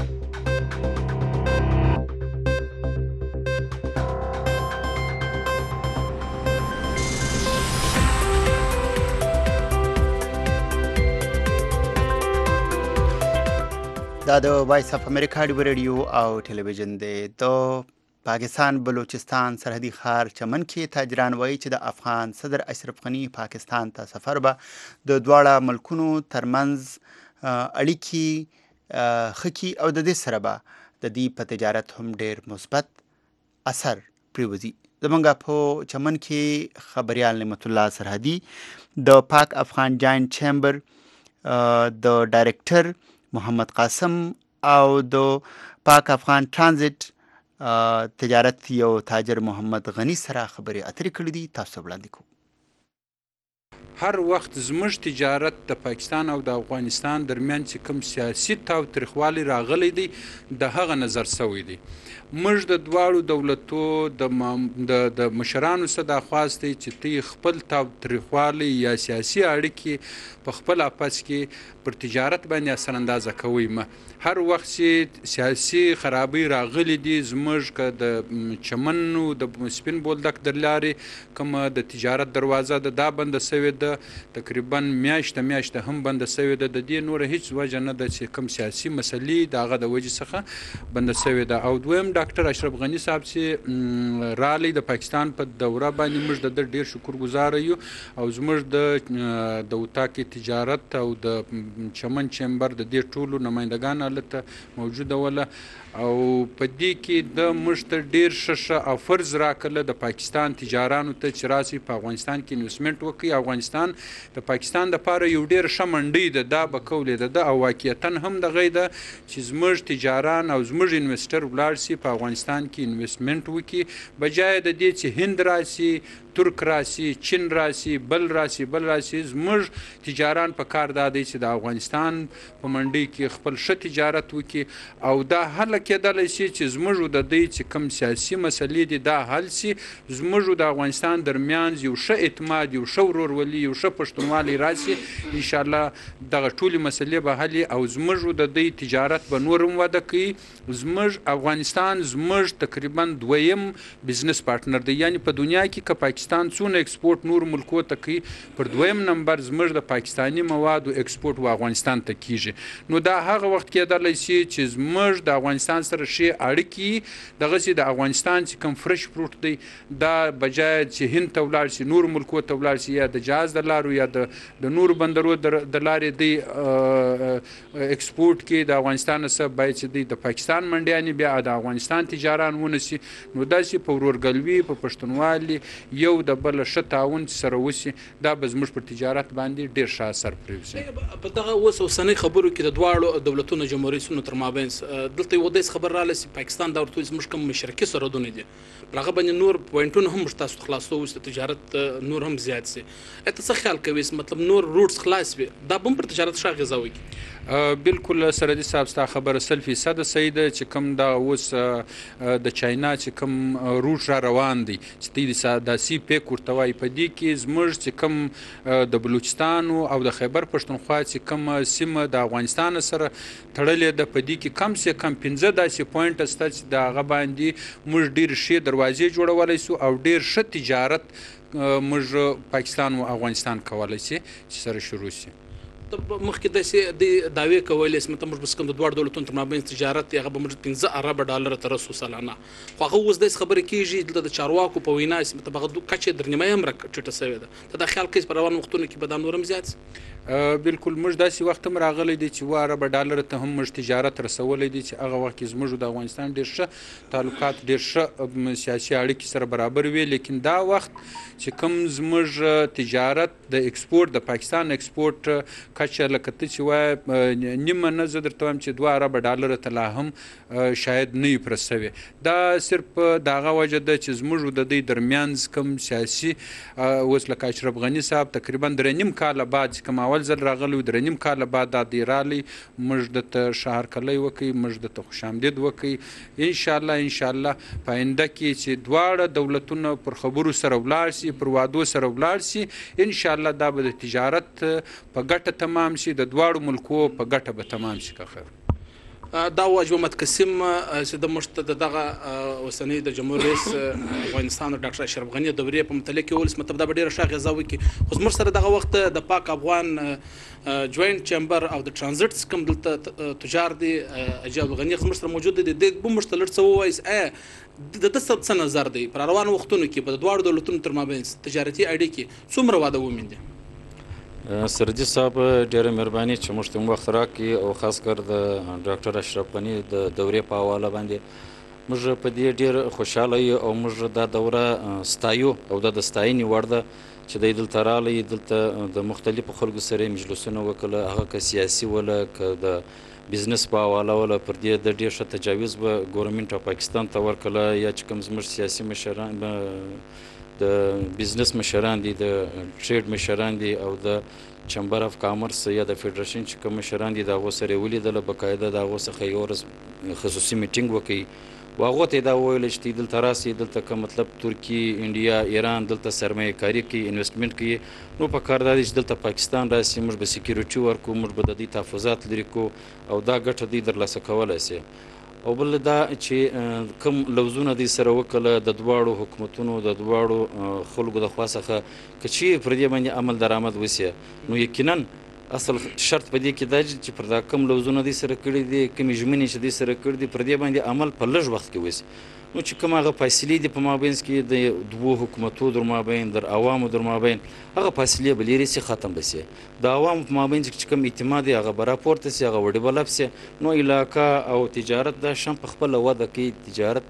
دا د وایس اف امریکا ډیو ریډیو او ټلویزیون دی. د پاکستان بلوچستان سرحدي ښار چمن کې تاجران وایي چې د افغان صدر اشرف غني پاکستان ته سفر به د دواړه ملکونو ترمنځ اړیکې ښه کړي او د دې سره به د دې په تجارت هم ډېر مثبت اثر پرېوځي. زموږ په چمن کې خبریال نعمت الله سرحدي د پاک افغان جاینټ چیمبر د ډایرکټر محمد قاسم او د پاک افغان ترانزیت تجارت یو تاجر محمد غنی سره خبرې اترې کړې دي. تاسو وړاندې کوو. هر وخت زموږ تجارت د پاکستان او د افغانستان درمیان چې کوم سیاسي تاوتریخوالی راغلی دی د هغه نظر سوی دی. موږ د دواړو دولتو د مشرانو څخه دا خواست دی چې تی خپل تاوتریخوالی یا سیاسي اړیکې په خپل اپس کې پر تجارت باندې اثر اندازه کوي. ما هر وخت چې سیاسي خرابۍ راغلی دي زموږ که د چمنو د سپین بولدک در لارې کومه د تجارت دروازه ده دا بنده سوې ده، تقریبا میاشته میاشته هم بنده سوې ده. د دې نوره هیڅ وجه نه ده چې کوم سیاسي مسلې د هغه د وجې څخه بنده سوې ده. او دویم ډاکټر اشرف غني صاحب چې رالی د پاکستان په دوره باندې موږ د ده ډېر شکرګزاره یو او زموږ د د اتاق تجارت او د چمن چمبر د دې ټولو نمایندګان هلته موجوده وله او په دې کې د موږ ته ډېر ښه ښه افرز راکړله د پاکستان تجارانو ته چې راسئ په افغانستان کې انویسټمنټ وکړي. افغانستان د پاکستان دپاره یو ډېر ښه منډۍ ده، دا به کولې ده او واقعیتا هم دغه ده چې زموږ تجاران او زموږ انویسټر ولاړ سي په افغانستان کې انویسټمنټ وکړي، بجای د دې چې هند راسي، ترک راسي، چین راسي، بل راسي بل راسي. زموږ تجاران په کار دا دی چې د افغانستان په منډۍ کې خپل ښه تجارت وکړي او دا هله کېدلی شي چې زموږ د دوی چې کوم سیاسي مسلې دي دا حل سي، زموږ د افغانستان درمیان یو ښه اعتماد، یو ښه ورورولي، یو ښه پښتونوالی راسي. انشاءالله دغه ټولې مسلې به حل او زموږ د دوی تجارت به نور هم وده کوي. زموږ افغانستان زموږ تقریبا دویم بزنس پارټنر دی، یعنی په دنیا کې که پاکستان څونه ایکسپورټ نور ملکو ته کوي پر دویم نمبر زموږ د پاکستاني موادو ایکسپورټ و افغانستان ته کیږي. نو دا هغه وخت کېدلی شي چې زموږ د افغانستان سره ښې اړیکې دغسې د افغانستان چې کوم فرش فروټ دی دا بجای چې هند ته ولاړ شي، نور ملکو ته ولاړ شي، یا د جهاز د لارو یا د نورو بندرو د لارې دی ایکسپورټ کې د افغانستان څخه باید چې دی د پاکستان منډیانې بیا د افغانستان تجاران ونیسي. نو داسې په ورورګلوي په پښتونوالي یو د بل ښه تعاون سره وشي دا به زموږ پر تجارت باندې ډېر ښه اثر پرېږدي. په دغه اوس اوسنۍ خبرو کې د دواړو دولتونو جمهوریتونو تر مابین دلته یو داسې خبر راغلی چې پاکستان دا ورته زموږ کوم مشترکي سرحدونه دي پر هغه باندې نور پوینټونه هم تاسو ته خلاصو اوس د تجارت نور هم زیات سي. ته څه خیال کوي مطلب نور روټس خلاص وي دا به هم پر تجارت ښه اغېزه وکړي؟ بالکل سرحدي صاحب ستا خبره سل فیصده صحیح ده چې کوم دا اوس د چاینا چې کوم روټ را روان دی چې د سی پیک ورته وایي په دې کې زموږ چې کوم د بلوچستان او د خیبر پښتونخوا چې کوم سیمه د افغانستان سره تړلې ده په دې کې کم سه کم پنځه داسې پوینټ شته چې د هغه باندې موږ ډېر ښې دروازې جوړولی سو او ډېر ښه تجارت موږ پاکستان او افغانستان کولی سي چې سره شروع سي. مخکې داسې د دعوې کولې چې مطلب موږ بس کوم د دواړو دولتونو تر مابین تجارت هغه به موږ پنځه اربه ډالره ته رسو سالانه، خو هغه اوس داسې خبرې کېږي دلته د چارواکو په وینا چې مطلب هغه کچې در نیمایي هم راټیټه سوې ده. ته دا خیال کوې په روانو وختونو کې به دا نور هم زیات سي؟ بالکل موږ داسې وخت هم راغلی دی چې اوه اربه ډالره ته هم موږ تجارت رسولی دی چې هغه وخت کې زموږ د افغانستان ډېر ښه تعلقات ډېر ښه سیاسي اړیکې سره برابر وي. لیکن دا وخت چې کوم زموږ تجارت د ایکسپورټ د پاکستان ایکسپورټ کچه لکه ته چې وایې نیمه نه زه درته وایم چې دوه اربه ډالره ته لا هم شاید نه وي پوره سوې. دا صرف د هغه وجه ده چې زموږ د دوی درمیان کوم سیاسي اوس لکه اشرف غني صاحب تقریبا درې نیم کاله بعد چې کوم اول ځل راغلی درې نیم کاله بعد دا دی رالی موږ درته ښه هرکلی وکړي، موږ درته خوش آمدید وکړي. انشاءالله انشاءالله په آینده کې چې دواړه دولتونه پر خبرو سره ولاړ سي، پر وعدو سره ولاړ سي، انشاءالله دا به د تجارت په ګټه تمام سي، د دواړو ملکو په ګټه به تمام سي. که خیر دا واجب محمد قاسم چې د مشت دغه اوسنۍ د جمهور رئیس افغانستان ډاکټر اشرف غني د دورې په متعلق ولس مطلب دا ډیره ښه اغېزه وکړي. خو زموږ سره دغه وخت د پاک افغان جوینټ چیمبر او د ترانزیت کوم دلته تجار دي اجاب غني زموږ سره موجود دي د به مشت لړ څه وایي د د څه نظر دی پر روانو وختونو کې په دواړو دولتونو تر مابین تجارتي اړیکې څومره واده وموندې؟ سرجي صاحب ډېره مهرباني چې موږ ته وخت راکړي او خاص کر د ډاکټر اشرف غني د دورې په حواله باندې موږ په دې ډېر خوشحاله یو او موږ دا دوره ستایو او دا د ستاینې وړ ده چې دی دلته راغلی، دلته د مختلفو خلکو سره مجلسونه وکړه، هغه که سیاسي وله که د بزنس په حواله وله، پر دې د ډېر ښه تجاویز به ګورنمنټ آف پاکستان ته ورکړله، یا چې کوم زموږ سیاسي مشران د بزنس مشران دي، د ټریډ مشران دي او د چمبر اف کامرس یا د فیډریشن چې کوم مشران دي د هغو سره یې ولیدله، بقاعده د هغو څخه یو ورځ خصوصي میټینګ وکړي و هغو ته یې دا وویله چې دلته راسئ، دلته که مطلب ترکي، انډیا، ایران دلته سرمایه کاري کوي، انویسټمنټ کوي، نو په کار دا دی چې دلته پاکستان راسي، موږ به سکیورټي ورکړو، موږ به د دوی تحفظات لرې کړو او دا ګټه دوی ترلاسه کولی سي. او بل دا چې کوم لوزونه دوی سره وکړله د دواړو حکومتونو د دواړو خلکو د خوا څخه که چیرې پر دې باندې عمل درآمد وسي، نو یقینا اصل شرط په دې کې دا چې پر دا کوم لوزونه دوی سره کړي دي، کومې ژمنې چې دوی سره کړي دي، پر دې باندې عمل په لږ وخت کې وسي. نو چې کوم هغه فاصلې دي په مابینځ کې د دوو حکومتو در مابین در عوامو در مابین، هغه فاصلې به لرې سي، ختم به سي. د عوامو په مابینځ کې چې کوم اعتماد دی هغه به راپورته سي، هغه به ډیولپ سي، نو علاقه او تجارت دا شم په خپله وده کوي، تجارت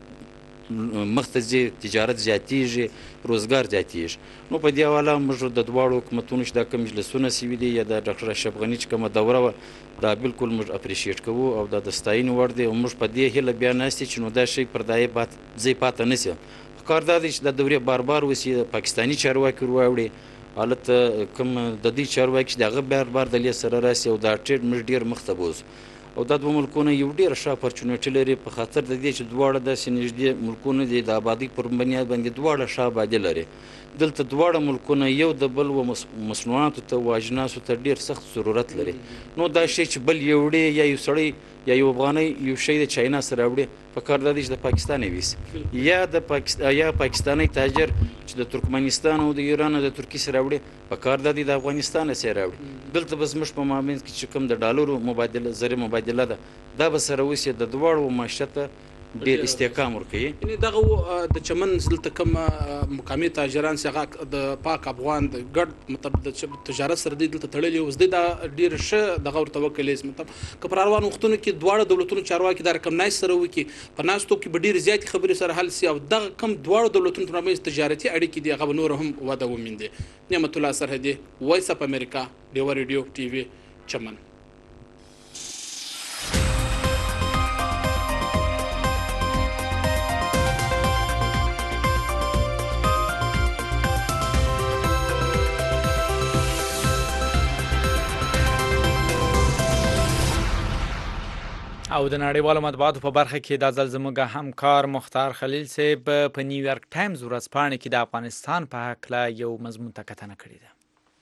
مخته ځي، تجارت زیاتیږي، روزګار زیاتیږي. نو په دې حواله موږ د دواړو حکومتونو چې دا کوم مجلسونه سوي دي یا د ډاکټر اشرف غني چې کومه دوره وه، دا بالکل موږ اپریشیټ کوو او دا د ستاینې وړ دی او موږ په دې هیله بیا ناست یو چې نو دا شی پر دایې بات ځای پاته نه سي. کار دا دی چې دا دورې بار بار وسي، پاکستاني چارواکي ورواوړي، حالت کوم د دې چارواکي چې د هغه بار بار د لیې سره راسي او دا ټریډ موږ ډېر مخته بوځو. او دا دوه ملکونه یو ډېره ښه اپرچونیټي لري په خاطر د دې چې دواړه داسې نږدې ملکونه دي، د آبادۍ پر بنیاد باندې دواړه ښه آبادي لري. دلته دواړه ملکونه یو د بل و مصنوعاتو ته و اجناسو ته ډېر سخت ضرورت لري. نو دا شی چې بل یو وړی یا یو سړی یا یو افغانی یو شی د چاینا سره وړي، په کار دا دی چې د پاکستان یې ویسي، یا د پاکستان یا پاکستانی تاجر چې د ترکمنستان او د ایران او د ترکیې سره وړي، په کار دا دی د افغانستان سره راوړي. دلته به زموږ په مابینځ کې چې کوم د ډالرو مبادله زر مبادله ده، دا به سره وسي، د دواړو معیشت ډېر استحکام ورکوي. یعنې دغه د چمن دلته کوم مقامي تاجران چې هغه د پاک افغان د ګډ مطلب د تجارت سره دی دلته تړلي، اوس دی دا ډېر ښه دغه ورته وکړلی، مطلب که په روانو وختونو کې دواړه دولتونو چارواکي دا رقم ناست سره وکړي، په ناستو کې به ډېرې زیاتې خبرې سره حل سي او دغه کم دواړو دولتونو تر منځ تجارتي اړیکې دي هغه به نور هم وده وموندي. نعمت الله سرحدي، وایس اف امریکا، ډیوه ریډیو ټي وي، چمن. او د نړیوالو مطبوعاتو په برخه کې دا ځل زموږ همکار مختار خلیل صاحب په نیویارک ټایمز ورځپاڼې کې د افغانستان په هکله یو مضمون ته کتنه کړې ده.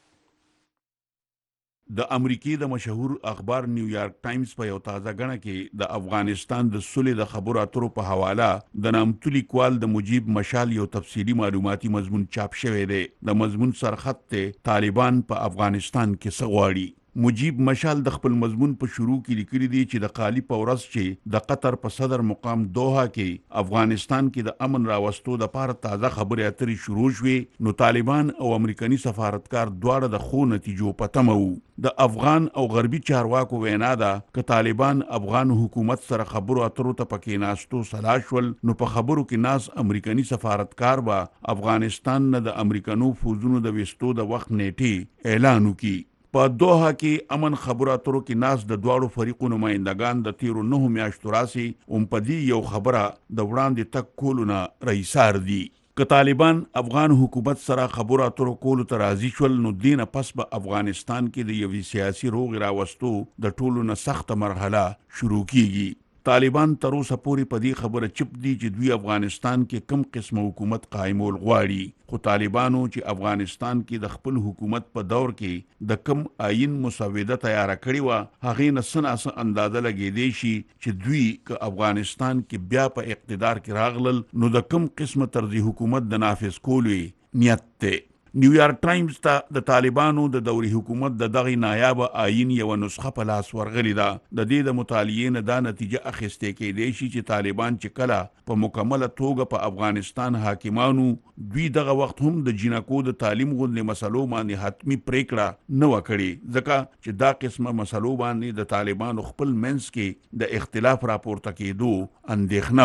د امریکې د مشهور اخبار نیویارک ټایمز په یو تازه غڼه کې د افغانستان د سولې د خبرو اترو په حواله د نامتو لیکوال د مجیب مشال یو تفصیلی معلوماتي مضمون چاپ شوی دی. د مضمون سرخط ته طالبان په افغانستان کې څه غواړي. مجیب مشال د خپل مضمون په شروع کې لیکلي دي چې د قالی په ورځ چې د قطر په صدر مقام دوحه کې افغانستان کې د امن راوستو د پاره تازه خبرې اترې شروع شوې، نو طالبان او امریکایي سفارتکار دواړه د خو نتیجو په تمه وو. د افغان او غربي چارواکو وینا ده که طالبان افغان حکومت سره خبرو اترو ته پکې ناستو سلا شول، نو په خبرو کې ناس امریکایي سفارتکار به افغانستان نه د امریکانو فوجونو د وستو د وخت نیټه اعلان وکړي. په دوحه کې امن خبرو اترو کې ناس د دواړو فریقو نمایندگان د تیرو نهو میاشتو راسي هم په دې یو خبره د وړاندې تک کولونه رئیسار دي. که طالبان افغان حکومت سره خبرو اترو کولو ته راضي شول، نو دینه پس به افغانستان کې د یوې سیاسي روغ راوستو د ټولو نه سخته مرحله شروع کیږي. طالبان تر اوسه پورې په دې خبره چپ دي چې دوی افغانستان کې کم قسمه حکومت قائمول غواړي، خو طالبانو چې افغانستان کې د خپل حکومت په دور کې د کم آئین مسوده تیاره کړې وه، هغې نه څه ناڅه اندازه لګېدی شي چې دوی که افغانستان کې بیا په اقتدار کې راغلل، نو د کم قسمه طرزي حکومت د نافذ کولو نیت دی. نیویارک ټایمز ته د طالبانو د دوري حکومت د دغه نایاب آئین یو نسخه په لاس ورغلی ده. د دې د مطالعې نه دا نتیجه اخیستې کېدی شي چې طالبان چې کله په مکمله توګه په افغانستان حاکمانو، دوی دغه وخت هم د جنکو د تعلیم غوندې مسلو باندې حتمی پریکړه نه وه کړې، ځکه چې دا قسمه مسلو باندې د طالبانو خپل منځ کې د اختلاف راپورته کېدو اندېښنه وه.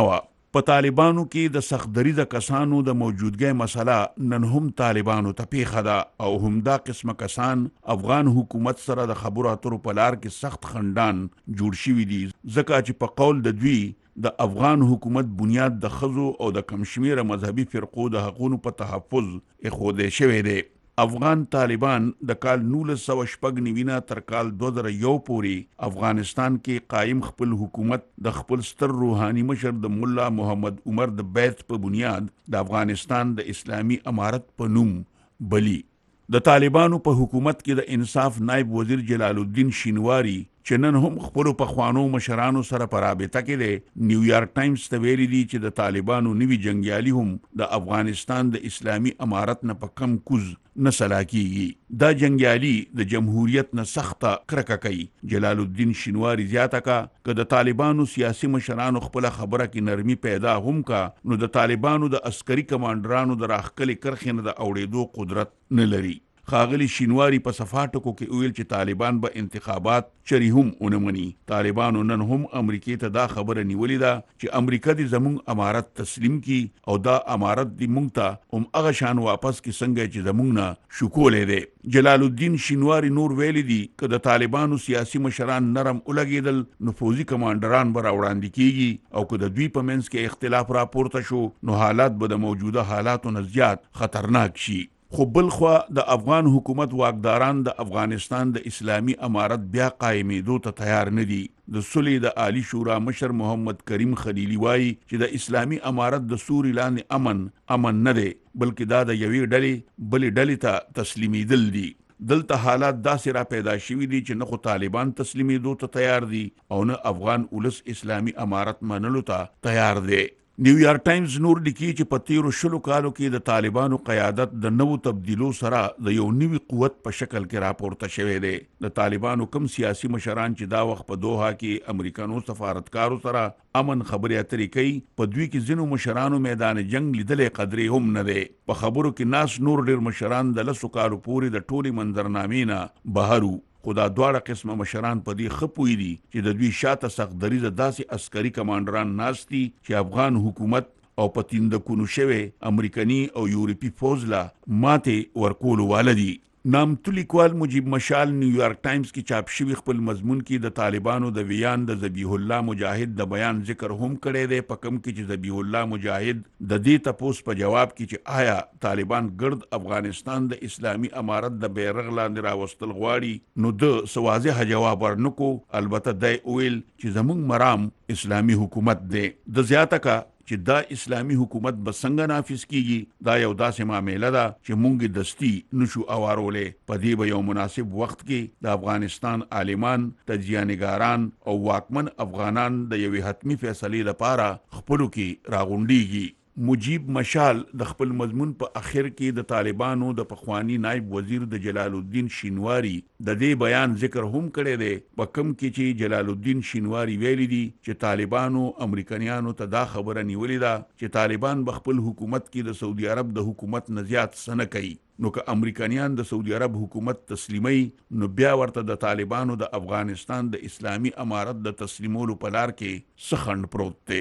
په طالبانو کې د سخت دریځه کسانو د موجودګۍ مسله نن هم طالبانو ته پیښه ده او همدا قسمه کسان افغان حکومت سره د خبرو اترو په لار کې سخت خندان جوړ شوي دي، ځکه چې په قول د دوی د افغان حکومت بنیاد د ښځو او د کم شمېره مذهبي فرقو د حقونو په تحفظ ایښودی شوی دی. افغان طالبان د کال نولس سوه شپږ نوي نه تر کال دوه زره یو پورې افغانستان کې قایم خپل حکومت د خپل ستر روحاني مشر د ملا محمد عمر د بیت په بنیاد د افغانستان د اسلامي امارت په نوم بلی. د طالبانو په حکومت کې د انصاف نائب وزیر جلال الدین شینواری چې نن هم خپلو پخوانو مشرانو سره په رابطه کې دی، نیویارک ټایمز ته ویلي دي چې د طالبانو نوي جنګیالي هم د افغانستان د اسلامي امارت نه په کم کوز نه سلا کیږي. دا جنګیالي د جمهوریت نه سخته کرکه کوي. جلال الدین شینواری زیاته کا که د طالبانو سیاسي مشرانو خپله خبره کې نرمي پیدا هم کا نو د طالبانو د عسکري کمانډرانو د راښکلې کرښې نه د اوړېدو قدرت نه لري. ښاغلي شینواری په صفا ټکو کې ویل چې طالبان به انتخابات چری هم ونه مني. طالبانو نن هم امریکې ته دا خبره نیولې ده چې امریکا دې زموږ امارت تسلیم کی او دا امارت دې موږ ته هم هغه شان واپس کی څنګه چې زموږ نه شکولې دی. جلال الدین شینواری نور ویلي دي که د طالبانو سیاسي مشران نرم ولګېدل نو فوزي کمانډران به راوړاندې کیږي او که د دوی په منځ کې اختلاف راپورته شو نو حالات به د موجوده حالاتو نه زیات خطرناک شي. خو بلخوا د افغان حکومت واکداران د افغانستان د اسلامي امارت بیا قایمېدو ته تیار نه دي. د صلح د عالی شورا مشر محمد کریم خلیلی وایي چې د اسلامي امارت د سوري لاندې امن امن نه دی، بلکې دا د یوې ډلې بلې ډلې ته تسلیمیدل دي. دلته حالات داسې را پیدا شوي دي چې نه خو طالبان تسلیمیدو ته تیار دي او نه افغان ولس اسلامي امارت منلو ته تیار دی. نیویارک ټایمز نور لیکي چې په تیرو شلو کالو کې د طالبانو قیادت د نوو تبدیلو سره د یو نوي قوت په شکل کې راپورته شوی دی. د طالبانو کم سیاسي مشران چې دا وخت په دوحه کې امریکانو سفارتکارو سره امن خبرې اترې کوي، په دوی کې ځینو مشرانو میدان جنگ لیدلې قدرې هم نه دی. په خبرو کې ناس نور ډېر مشران د لسو کالو پورې د ټولې منظرنامې نه بهر وو. خو دا دواړه قسمه مشران په دې ښه پوهېدي چې د دوی شاته سخت دریځه داسې عسکري کمانډران ناست دي چې افغان حکومت او په تیندکونو شوی امریکني او یورپي پوځ له ماتې ورکولو واله دي. نامتو لیکوال مجیب مشال نیویارک ټایمز کې چاپ شوي خپل مضمون کې د طالبانو د ویان د ذبیح الله مجاهد د بیان ذکر هم کړی دی، په کم کې چې ذبیح الله مجاهد د دې تپوس په جواب کې چې آیا طالبان ګرد افغانستان د اسلامي امارت د بیرغ لاندې راوستل غواړي نو د څه واضحه جواب ورنکو. البته دی ویل چې زموږ مرام اسلامي حکومت دی. د زیاته کا چې دا اسلامي حکومت به څنګه نافذ کیږي، دا یو داسې معامله ده چې مونږ دستی نشو اوارولې. په دې به یو مناسب وخت کې د افغانستان عالمان، تجزیه‌نګاران او واکمن افغانان د یوې حتمی فیصلې لپاره خپلو کې راغونډیږي. مجیب مشال د خپل مضمون په اخر کې د طالبانو د پخوانی نائب وزیر د جلال الدین شینواری د دې بیان ذکر هم کړی دی، په کم کې چې جلال الدین شینواری ویلي دي چې طالبانو امریکایانو ته دا خبره نیولې ده چې طالبان به خپل حکومت کې د سعودي عرب د حکومت نه زیات څه نه کوي. نو که امریکایان د سعودي عرب حکومت تسلیمي نو بیا ورته د طالبانو د افغانستان د اسلامي امارت د تسلیمولو په لار کې څه خنډ پروت دی.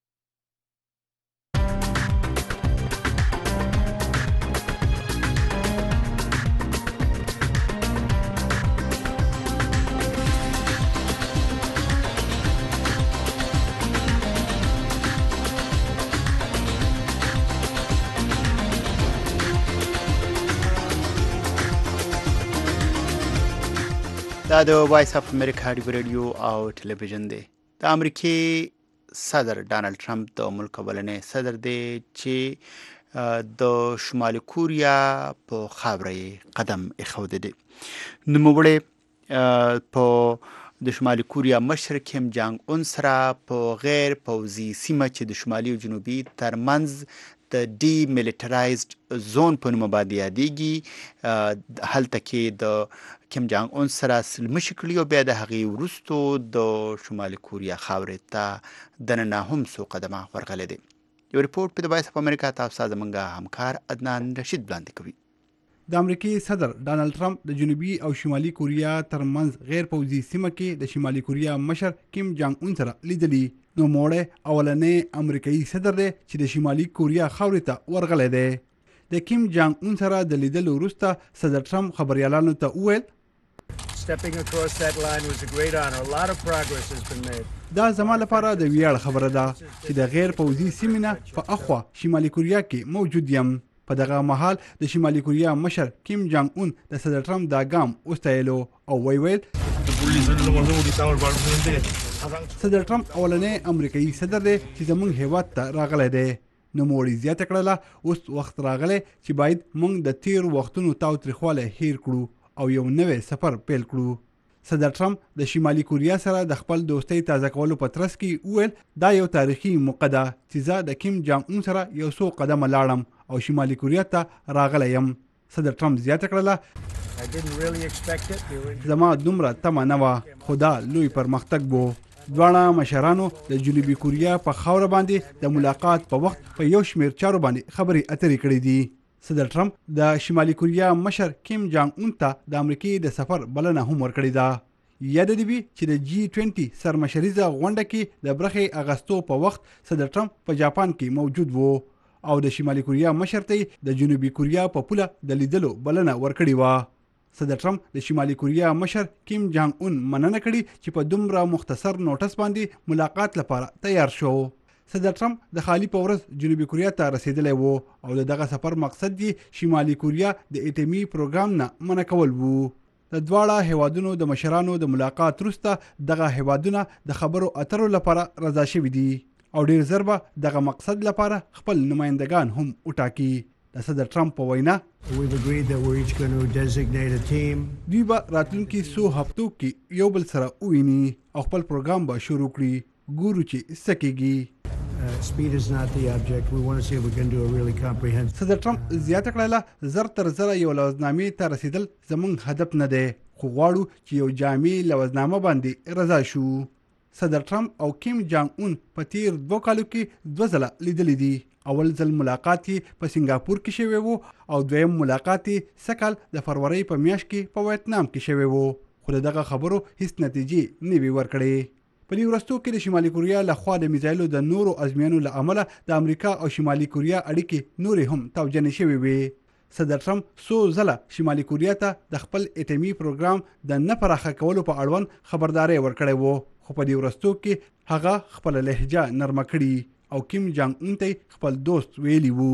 دا د وایس اف امریکا رادیو او ټلویزیون دی. د امریکای صدر ډانلډ ټرمپ د ملک اولنی صدر دی چې د شمالي کوریا په خاوره قدم ایښودی دی. نوموړی په د شمالي کوریا مشر کیم جانګ اون سره په غیر پوځي سیمه چې د شمالي او جنوبي ترمنځ د ډي میلیټرایزډ زون په نوم باندې یادېږي، هلته کې د کیم جانګ اون سره سلمشي کړي او بیا د هغې وروستو د شمالي کوریا خاورې ته دننه هم څو قدمه ورغلی دی. یو ریپورټ په د وایس اف امریکا تاسو ته زموږ همکار عدنان رشید وړاندې کوي. د امریکای صدر ډانلډ ټرمپ د جنوبي او شمالي کوریا ترمنځ غیر پوځي سیمه کې د شمالي کوریا مشر کیم جانګ اون سره لیدلي نوموړی اولنی امریکایي صدر دی چې د شمالي کوریا خاورې ته ورغلی دی. د کیم جانګ اون سره د لیدلو وروسته صدر ټرمپ خبریالانو ته وویل دا زما لپاره د ویاړ خبره ده چې د غیر پوځي سیمې نه په اخوا شمالي کوریا کې موجود یم. په دغه مهال د شمالي کوریا مشر کیم جانګ اون د صدر ټرمپ دا ګام وستایلو او وی ویل صدر ټرمپ اولنی امریکایي صدر دی چې زموږ هیواد ته راغلی دی. نوموړي زیاته کړله اوس وخت راغلی چې باید موږ د تیر وختونو تاوتریخوالی هیر کړو او یو نوی سفر پیل کړو. صدر ټرمپ د شمالي کوریا سره د خپل دوستۍ تازه کولو په ترڅ کې وویل دا یو تاریخي موقع ده چې زه د کیم جانګ اون سره یو څو قدمه لاړم او شمالي کوریا ته راغلی یم. صدر ټرمپ زیاته کړله زما دومره تمه نه وه خو دا لوی پرمختګ بو. دواړه مشرانو د جنوبي کوریا په خاوره باندې د ملاقات په وخت په یو شمېر چارو باندې خبرې اترې کړې دي. صدر ټرمپ د شمالي کوریا مشر کیم جانګ اون ته د امریکې د سفر بلنه هم ورکړې ده. یاد دې وي چې د جی بیست سرمشریزه غونډه کې د برخې اغستو په وخت صدر ټرمپ په جاپان کې موجود وو او د شمالي کوریا مشر ته د جنوبي کوریا په پوله د لیدلو بلنه ورکړې وه. صدر ټرمپ د شمالي کوریا مشر کیم جانګ اون مننه کړې چې په دومره مختصر نوټس باندې ملاقات لپاره تیار شو. صدر ټرمپ د خالی په ورځ جنوبي کوریا ته رسیدلی وو او د دغه سفر مقصد یې شمالي کوریا د اټومي پروګرام نه منع کول وو. د دواړه هیوادونو د مشرانو د ملاقات وروسته دغه هیوادونه د خبرو اترو لپاره رضا شوي دي او ډیر ژر به دغه مقصد لپاره خپل نمایندګان هم وټاکي. د صدر ټرمپ په وینا دوی به راتلونکي څو هفتو کې یو بل سره وویني او خپل پروګرام به شروع کړي. ګورو چې څه کیږي. صدر ټرمپ زیاته کړله زر تر زره یو لوزنامې ته رسیدل زموږ هدف نه دی خو غواړو چې یو جامع لوزنامه باندې رضا شو. صدر ټرمپ او کیم جانګ اون په تیر دوه کالو کې دوه ځله لیدلی دي. اول ځل ملاقات یې په سنګاپور کې شوی وو او دویم ملاقات یې سږ کال د فروری په میاشت کې په ویتنام کې شوی وو خو د دغه خبرو هیڅ نتیجې نه وي ورکړې. په دې وروستو کې د شمالي کوریا لخوا د میزایلو د نورو ازموینو له امله د امریکا او شمالي کوریا اړیکې نورې هم توجنې شوې وې. صدر ټرمپ څو ځله شمالي کوریا ته د خپل اټومي پروګرام د نه پراخه کولو په اړوند خبرداری ورکړی وو خو په دې وروستو کې هغه خپل لهجه نرمه کړي او کیم جانګ اون ته خپل دوست ویلی وو.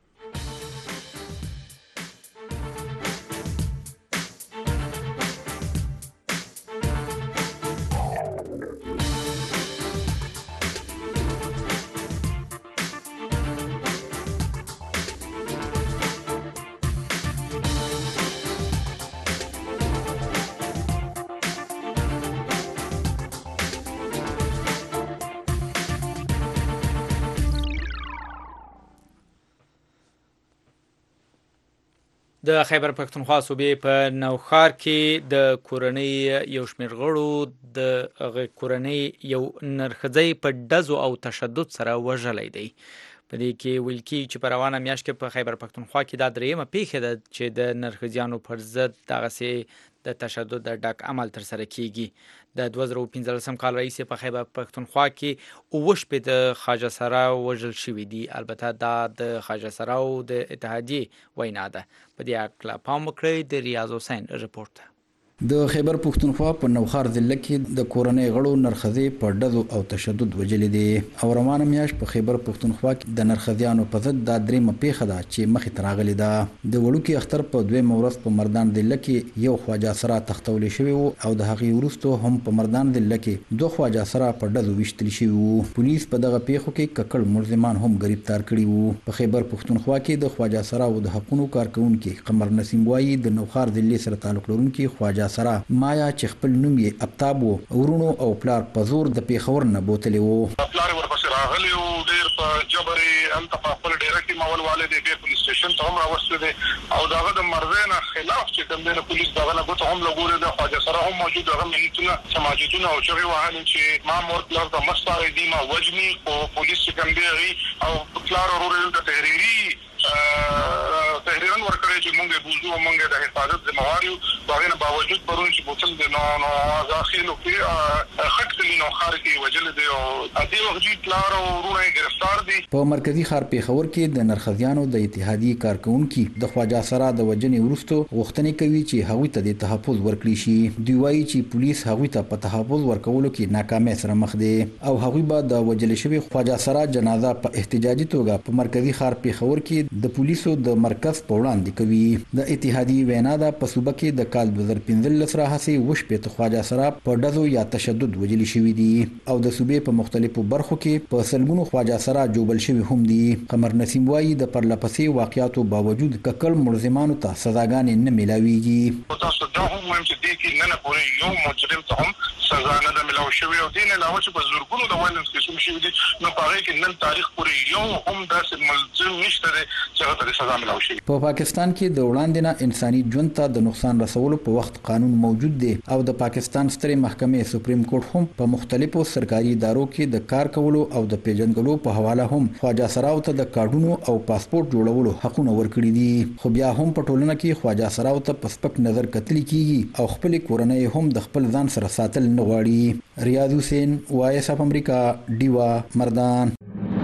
د خیبر پښتونخوا صوبې په نوښار کې د کورنۍ یو شمېر غړو د کورنۍ یو نرښځی په ډزو او تشدد سره وژلی دی. په دې کې ویل کېږي چې په روانه میاشت کې په خیبر پښتونخوا کې دا دریمه پیښه ده چې د نرښځیانو پر ضد دغسې د تشدد د ډک عمل ترسره کیږي. د دوه زره پنځلسم کال راهیسې په خیبر پښتونخوا کې اووه شپېته خواجه سراو وژل شوي دي. البته دا د خواجه سراو د اتحادیې وینا ده. په دې هکله پام وکړئ. د ریاض حسین رپورټ. د خیبر پښتونخوا په نوښار ضلع کې د کورنۍ غړو نرښځې په ډزو او تشدد وژلې دي او روانه میاشت په خیبر پښتونخوا کې د نرښځیانو په ضد دا دریمه پیښه ده چې مخې ته راغلې ده. د وړوکي اختر په دویمه ورځ په مردان ضلع کې یو خواجه سرا تختولی شوی وو او د هغې وروسته هم په مردان ضلع کې دوه خواجه سرا په ډزو ویشتل شوي وو. پولیس په دغه پیښو کې ککړ ملزمان هم ګرفتار کړي وو. په خیبر پښتونخوا کې د خواجه سراو د حقونو کارکونکي قمر نسیم وایي د نوښار ضلع سره تعلق لرونکي خواجه سرا مایا چې خپل نوم یې افتاب وو ورونو او پلار په زور د پیښور نه بوتلی وو. پلار ورپسې راغلی وو ډېر په جبر یې هلته په خپل ډیره کې مول والی دی ډېر پولیس سټیشن ته هم راوستی دی او د هغه د مرضۍ نه خلاف چې کوم دی نه پولیس د هغه نه ګوته هم لګولې ده. خواجه سره هم موجود هغه ملیتونه سماجتونه او چغې وهلې چې ما مور پلار ته مه سپارئ دي ما وژني خو پولیس چې کوم دی هغې او پلار ورور یې دلته تحریري تحریرن ورکړی چې موږ بوزو موږ د حفاظت ذمہوار یو باغې باوجود پرون چې بوتل د نو نو داخلو کې خټ نو خار کې وجل دی او دې وخت پلار او ورونه گرفتار دي. په مرکزی ښار پیښور کې د نرخديانو د اتحادیې کارکونکو د خواجه سرا د وجنې وروسته غوښتنې کوي چې هغوی ته د تحفظ ورکړي شي. دوی وایي چې پولیس هغوی ته په تحفظ ورکولو کې ناکامۍ سره مخ دي او هغوی به د وجل شوی خواجه سرا جنازه په احتجاجي توګه په مرکزی ښار پیښور کې د پولیسو د مرکز په وړاندې کوي. د اتحادیې وینا ده په صوبه کې د کال دوه هزار پنځلس راهیسې وشپېته خواجه سرا په ډزو یا تشدد وجل شوی دي او د صوبې په مختلفو برخو کې په سلګونو خواجه سرا جوبل شوی هم دي. قمر نسیم وایي د پرلپسې واقعیاتو باوجود ککړ ملزمانو ته سزاګانې نه ملاويږي. تاسو دا هم وایم چې دې کې نه نه پورې یو مجرم ته هم سزا نه ده ملاو شوې او دې نه علاوه چې په زورګونو د وایلنس کیسونه شوي دي نو په هغې کې نن تاریخ پورې یو هم داسې ملزم نشته دی چې هغه ته سزا ملاو شوي. په پاکستان کې د وړاندې نه انساني ژوند ته د نقصان رسولو په وخت قانون موجود دی او د پاکستان سترې محکمې سپریم کورټ هم په مختلفو سرکاري ادارو کې د کار کولو او د پیژندګلو په حواله هم خواجه سراو ته د کارډونو او پاسپورت جوړولو حقونه ورکړي دي. خو بیا هم په ټولنه کې خواجه سراو ته په سپک نظر کتل کیږي او خپل کورنۍ هم د خپل ځان سره ساتل نه غواړي. ریاض حسین وایس اف امریکا دیوا مردان.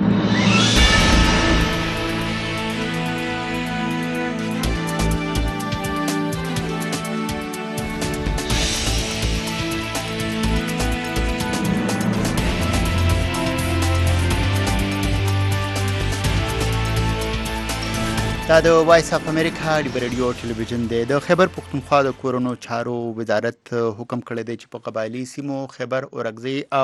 دا د وایس اف امریکا د رادیو ټلویزیون دی. د خیبر پختونخوا د کورونو چارو وزارت حکم کړی دی چې په قبایلی سیمو خیبر اورغزي او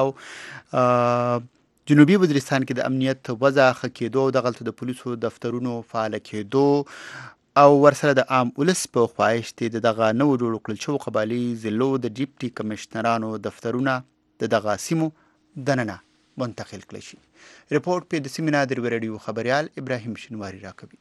جنوبي وزیرستان کې د امنیت وضع ښه کېدو او دغلته د پولیسو دفترونو فعال کېدو او ورسره د عام ولس په خواهش د دغه نو جوړ کړل شوی قبایلی ضلعو د ډیپټي کمشنرانو دفترونه د دغه سیمو دننه منتقل کړل شي. رپورټ په د سیمینار د رادیو خبريال ابراهیم شنواری راکوي.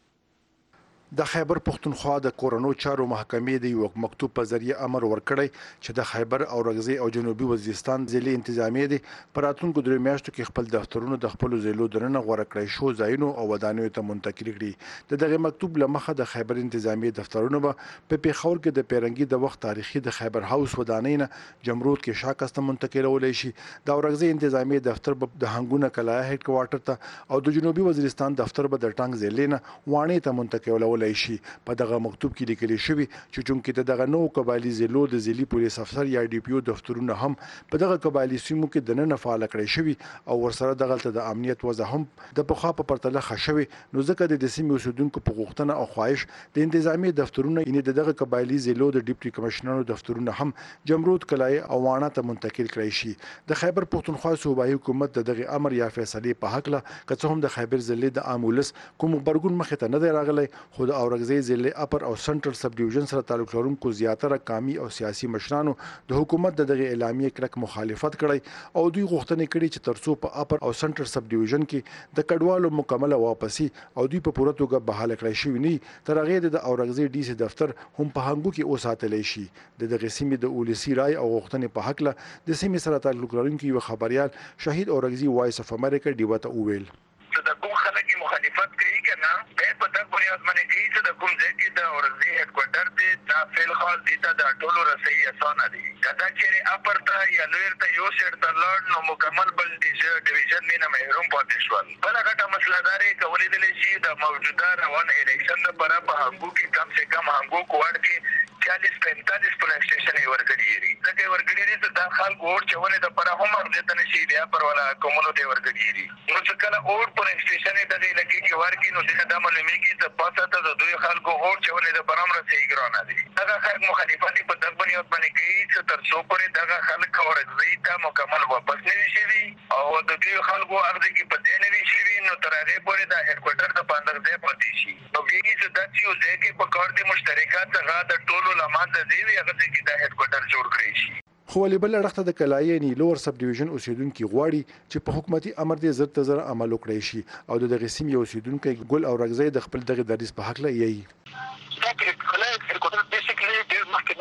د خیبر پختونخوا د کورونو چارو محکمې د یو مکتوب په ذریعه امر ورکړی چې د خیبر او رغزي او جنوبي وزیرستان ضلع انتظامیه دي پر راتلونکو درې میاشتو کې خپل دفترونه د خپل ضلعو درنه غوړه کړی شو ځایونو او ودانیو ته منتقل کړي. د دغه مکتوب لمخه د خیبر انتظامیه دفترونه به په پیښور کې د پیرنګي د وخت تاریخي د خیبر هاوس ودانۍ نه جمرود کې شاکسته منتقلولای شي. د رغزي انتظامیه دفتر به د هنګونه کلا هډ کوارټر ته او د جنوبي وزیرستان دفتر به د ټانګ ضلع نه وانه ته منتقلولای شي. په دغه مکتوب کې لیکل شوی چې چونکې دغه نو قبایلی ضلعو د ضلعي پولیس افسر یا ډي پی او دفترونه هم په دغه قبایلی سیمو کې د نن فعال کړی شوی او ورسره دغه د امنیت وضع هم د پخوا په پرتله ښه شوی نو ځکه د سیمې اوسیدونکو په غوښتنه او خواهش د انتظامی دفترونه یعنی دغه قبایلی ضلعو د ډیپټي کمشنرانو دفترونه هم جمرود کلای او وانه ته منتقل کړی شي. د خیبر پختونخوا صوبایي حکومت دغه امر یا فیصله په حق لا که هم د خیبر ضلع د امولس کوم برګون مخه ته نه دی راغلی خو د اورغزي ضلع اپر او سنټرل سب ډیویژن سره تعلق لرونکو زیاتره قومي او سیاسي مشرانو د حکومت دغه اعلامیه کلک مخالفت کړی او دوی غوښتنه کړې چې ترڅو په اپر او سنټرل سب ډیویژن کې د کډوالو مکمله واپسی او دوی په پوره توګه بحاله کړی شوی نه تر هغه د اورغزي ډي سي دفتر هم په هنګو کې اوساتلی شي. د دغه سیمې د اولسي رای او غوښتنې په حق له د سیمې سره تعلق لرونکو یو خبريال شهید اورغزي وایس اف امریکا دیوا ته وویل د کوم خلک مخالفت کوي کنه به په دغه بنیاد باندې کوي چې د کوم ځای کې د اورغزي هډ کوارټر دی دا فعل خاص دي ته د ټولو رسي اسانه دي کدا چې اپر ته یا لویر ته یو سر ته لړ نو مکمل بل ډیویژن نه محروم پاتې شول. بل هغه مسلداري کولې دي چې د موجوده روان الیکشن لپاره په هنګو کې کم سے کم هنګو کوړ کې چالیس پینتالیس پولیس سټیشن یې ورګړي دي ځکه ورګړي دي ته د خلکو اور چونه د لپاره هم ارزته نشي بیا پر ولا کومونو ته ورګړي دي نو څه کله اور پولیس سټیشن ته د لکه کې ورګي نو د معلومي کې ته پاسه ته د دوی خلکو اور چونه د لپاره هم رسېږي ګرانه دي. هغه خلک مخالفت په دغه بنیاد باندې کوي چې تر څو پورې دغه خلک ورګړي ته مکمل واپس نه شي او د دوی خلکو ارزه کې په دې نه شي نو تر هغه پورې د هډ کوارټر د پاندر ځای پاتې شي. نو کې چې د چې ځای کې په کار دي مشترکات څنګه د ټولو لمانځه دی هغه کې د هډ کوارټر جوړ کړی شي. خو ولې بل اړخته د کلایي لوور سب ډیویژن اوسیدونکو غواړي چې په حکومتي امر دې زر تر زر عمل وکړي شي او د دغه سیمې اوسیدونکو ګل او رغزي د خپل دغه دریس په حق لایي. دا کله هډ کوارټر بیسیکلی ډیر مخکې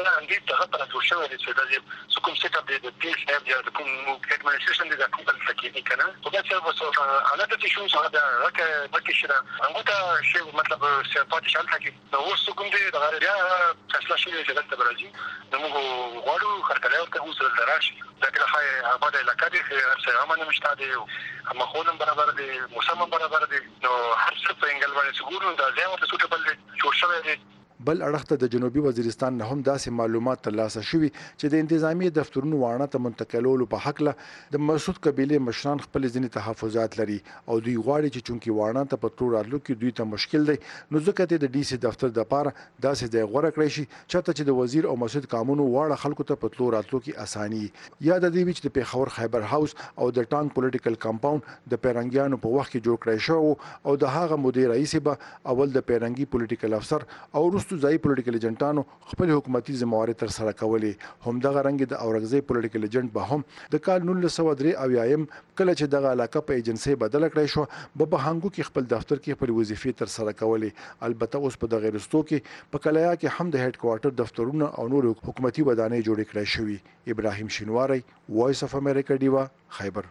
دا اندې دغه پر جوړ شوی دی چې دا کوم سیټ اپ دی د پی ایس اف یا د کوم اډمنسټریشن دی دا کوم بل څه کې کنه خو دا چې وسو انا ته شو څنګه دا راکه ورکه شره هغه ته شی مطلب سپاټ شال کې نو اوس کوم دی دا بیا فیصله شوی چې دلته راځي نو موږ غواړو خرکلای ته اوس دراشي دا کله خای آباد علاقه دی چې امن مشته دی اما خودم برابر دی موسم برابر دی نو هر څه په انګل باندې څګورو دا ځای ورته سوټبل دی جوړ شوی دی بل اړخ ته د جنوبي وزیرستان نه هم داسې معلومات ترلاسه شوي چې د انتظامی دفترونو واڼه ته منتقلولو په حق له د مسعود قبیله مشران خپل ځینې تحفظات لري او دوی غواړي چې چونکی واڼه ته په تلو راتلو کې دوی ته مشکل دی نو ځکه د ډي سي دفتر د پاره داسې ځای غوره کړی شي چېرته چې د وزیر او مسعود قانونو واړه خلکو ته په تلو راتلو کې اساني یا د دې چې د پیښور خیبر هاوس او د ټانګ پولیټیکل کمپاوند د پیرنګیانو په وخت کې جوړ کړی شو او د هغه مدیر رئیس به اول د پیرنګي پولیټیکل افسر او وروسته ځای پولیټیکل ایجنټانو خپل حکومتي ذمہواري تر سره کولې هم دغه رنګ د اورغزي پولیټیکل ایجنټ به هم د کال نولس سوه درې اویایم کله چې دغه علاقه په ایجنسي بدل کړی شو په بهانګو کې خپل دفتر کې خپل وظیفې تر سره کولې البته اوس په دغه رستو کې په کلایا کې هم د هډ کوارټر دفترونه او نور حکومتي ودانۍ جوړې کړې شوې ابراهیم شینواری وایس اف امریکا دیوا خیبر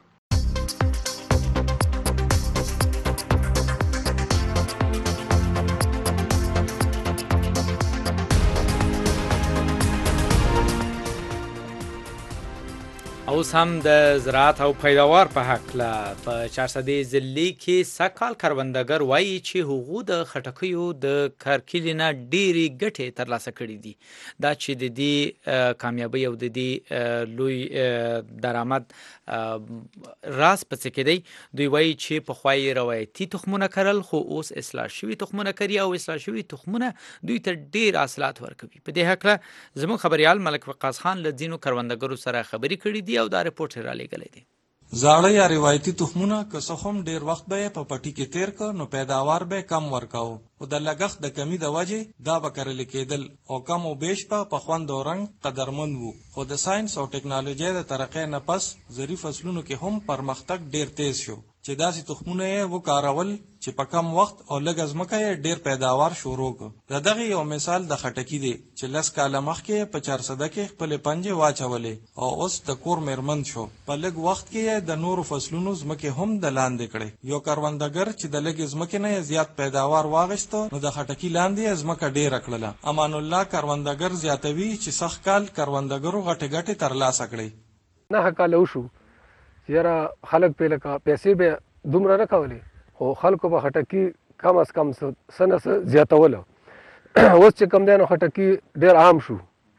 اوس هم د زراعت او پیداوار په حق له په چارسدې ضلع کې سږکال کروندګر وایي چې هغو د خټکیو د کرکیلې نه ډېرې ګټې ترلاسه کړي دي دا چې د دې کامیابۍ او د دې لوی درآمد راز په څه کې دی دوی وایي چې پخوا یې روایتي تخمونه کرل خو اوس اصلاح شوي تخمونه کري او اصلاح شوي تخمونه دوی ته ډېر حاصلات ورکوي په دې هکله زموږ خبریال ملک وقاص خان له ځینو کروندګرو سره خبرې کړې دي او دا رپورټ را لېږلی دی زاړه یا روایتي تخمونه که څه هم ډېر وخت به یې په پټي کې تیر کړ نو پیداوار به کم ورکاوه خو د لګښت د کمی د وجې دا به کرلې کېدل او کم او بیش به په خوند او رنګ قدرمند وو خو د ساینس او ټکنالوژۍ د ترقۍ نه پس زرعي فصلونو کې هم پرمختګ ډېر تیز شو چې داسې تخمونه یې وکارول چې په کم وخت او لږ ځمکه یې ډېر پیداوار شروع کړ د دغې یو مثال د خټکي دی چې لس کاله مخکې په چارسده کې خپلې پنجې واچولې او اوس د کور میرمن شو په لږ وخت کې یې د نورو فصلونو ځمکې هم د لاندې کړې یو کروندګر چې د لږې ځمکې نه یې زیات پیداوار واغېسته نو د خټکي لاندې یې ځمکه ډېره کړله امان الله کروندګر زیاتوي چې سږ کال کروندګرو غټې غټې ترلاسه کړې نهه کاله وشو چې یاره خلک پې لکه پیسې به دومره نه کولې خو خلکو به خټکي کم از کم څه نه څه زیاتوله اوس چې کوم دی نو خټکي ډېر عام شو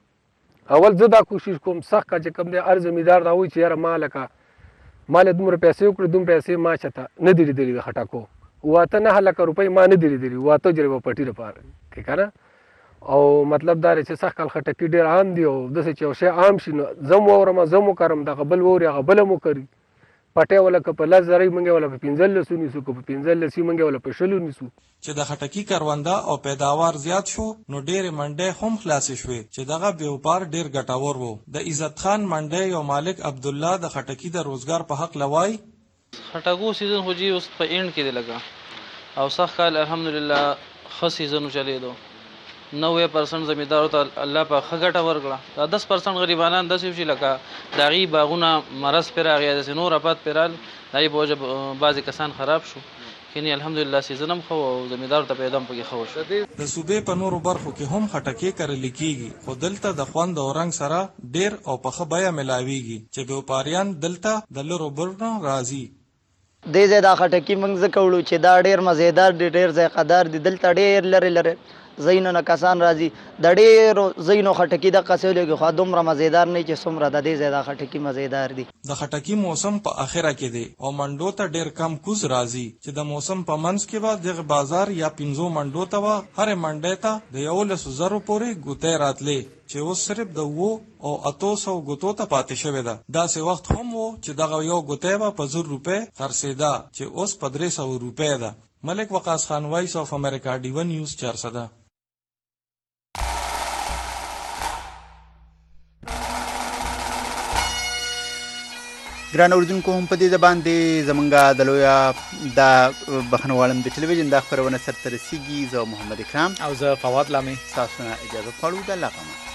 اول زه دا کوشش کوم سخت کا چې کوم دی هر زمیندار دا وایي چې یاره ما لکه ما له دومره پیسې وکړې دومره پیسې ما چېته نه دي لیدلي د خټکو واته نهه لکه روپۍ ما نه دي لیدلي واته جرې به پټي لپاره کې که نه او مطلب دا دی چې سږ کال خټکي ډېر عام دي او داسې چې یو شی عام شي نو زه م واورم زه م وکرم دغه بل ووري هغه بله م وکري پټی ولا که په لس زرۍ موږ ولا په پنځلسو نیسو که په پنځلسي موږ ولا په شلو نیسو چې د خټکي کرونده او پیداوار زیات شو نو ډېرې منډۍ هم خلاصې شوې چې دغه بیوپار ډېر ګټور و د عزت خان منډۍ او مالک عبدالله د خټکي د روزګار په حق لوای خټکو سیزن خو جی اوس په اینډ کې دی لګه او سږ کال الحمدلله ښه سیزن چلېدو نوې پرسنټ زمیندارو ته الله په ښه ګټه ورکړه دا دس پرسنټ غریبانان داسې شي لکه د هغې باغونه مرض پرې راغی داسې نور افات پرې رال د هغې په وجه بعضې کسان خراب شو کینی الحمدلله سیزن هم ښه او زمیندارو ته پیدا هم پکې ښه وشو د صوبې په نورو برخو کې هم خټکې کرلې کېږي خو دلته د خوند او رنګ سره ډېر او په ښه بیه ملاویږي چې بیوپاریان دلته د لرو برنه راځي دې ځای دا خټکي موږ ځکه وړو چې دا ډېر مزېدار دي ډېر ذایقهدار دي دلته ډېر لرې لرې ځایونو نه کسان راځي د ډېرو ځایونو خټکي دقسې لږې خو دومره مزېدار نه چې څومره د دې ځای دا خټکي مزېدار دي د خټکي موسم په اخره کې دی او منډو ته ډېر کم کوز راځي چې د موسم په منځ کې به دغه بازار یا پنځو منډو ته به هرې منډۍ ته د یولسو زرو پورې ګوتۍ راتلې چې اوس صرف د اوو او اتو سو ګوتو ته پاتې شوې ده داسې وخت هم و چې دغه یو ګوتۍ به په زر روپۍ خرڅېده چې اوس په درې سوه روپۍ ده ملک وقاص خان وایس اف امریکا ډیوه نیوز چارسده ګران اوریدونکو هم په دې باندې زمونږ د لویه دا بخښنه غواړم د ټلویزیون دا خپرونه سرته رسیږي زه محمد اکرام او زه فواد لامي ستاسو نه اجازه غواړو د الله په امان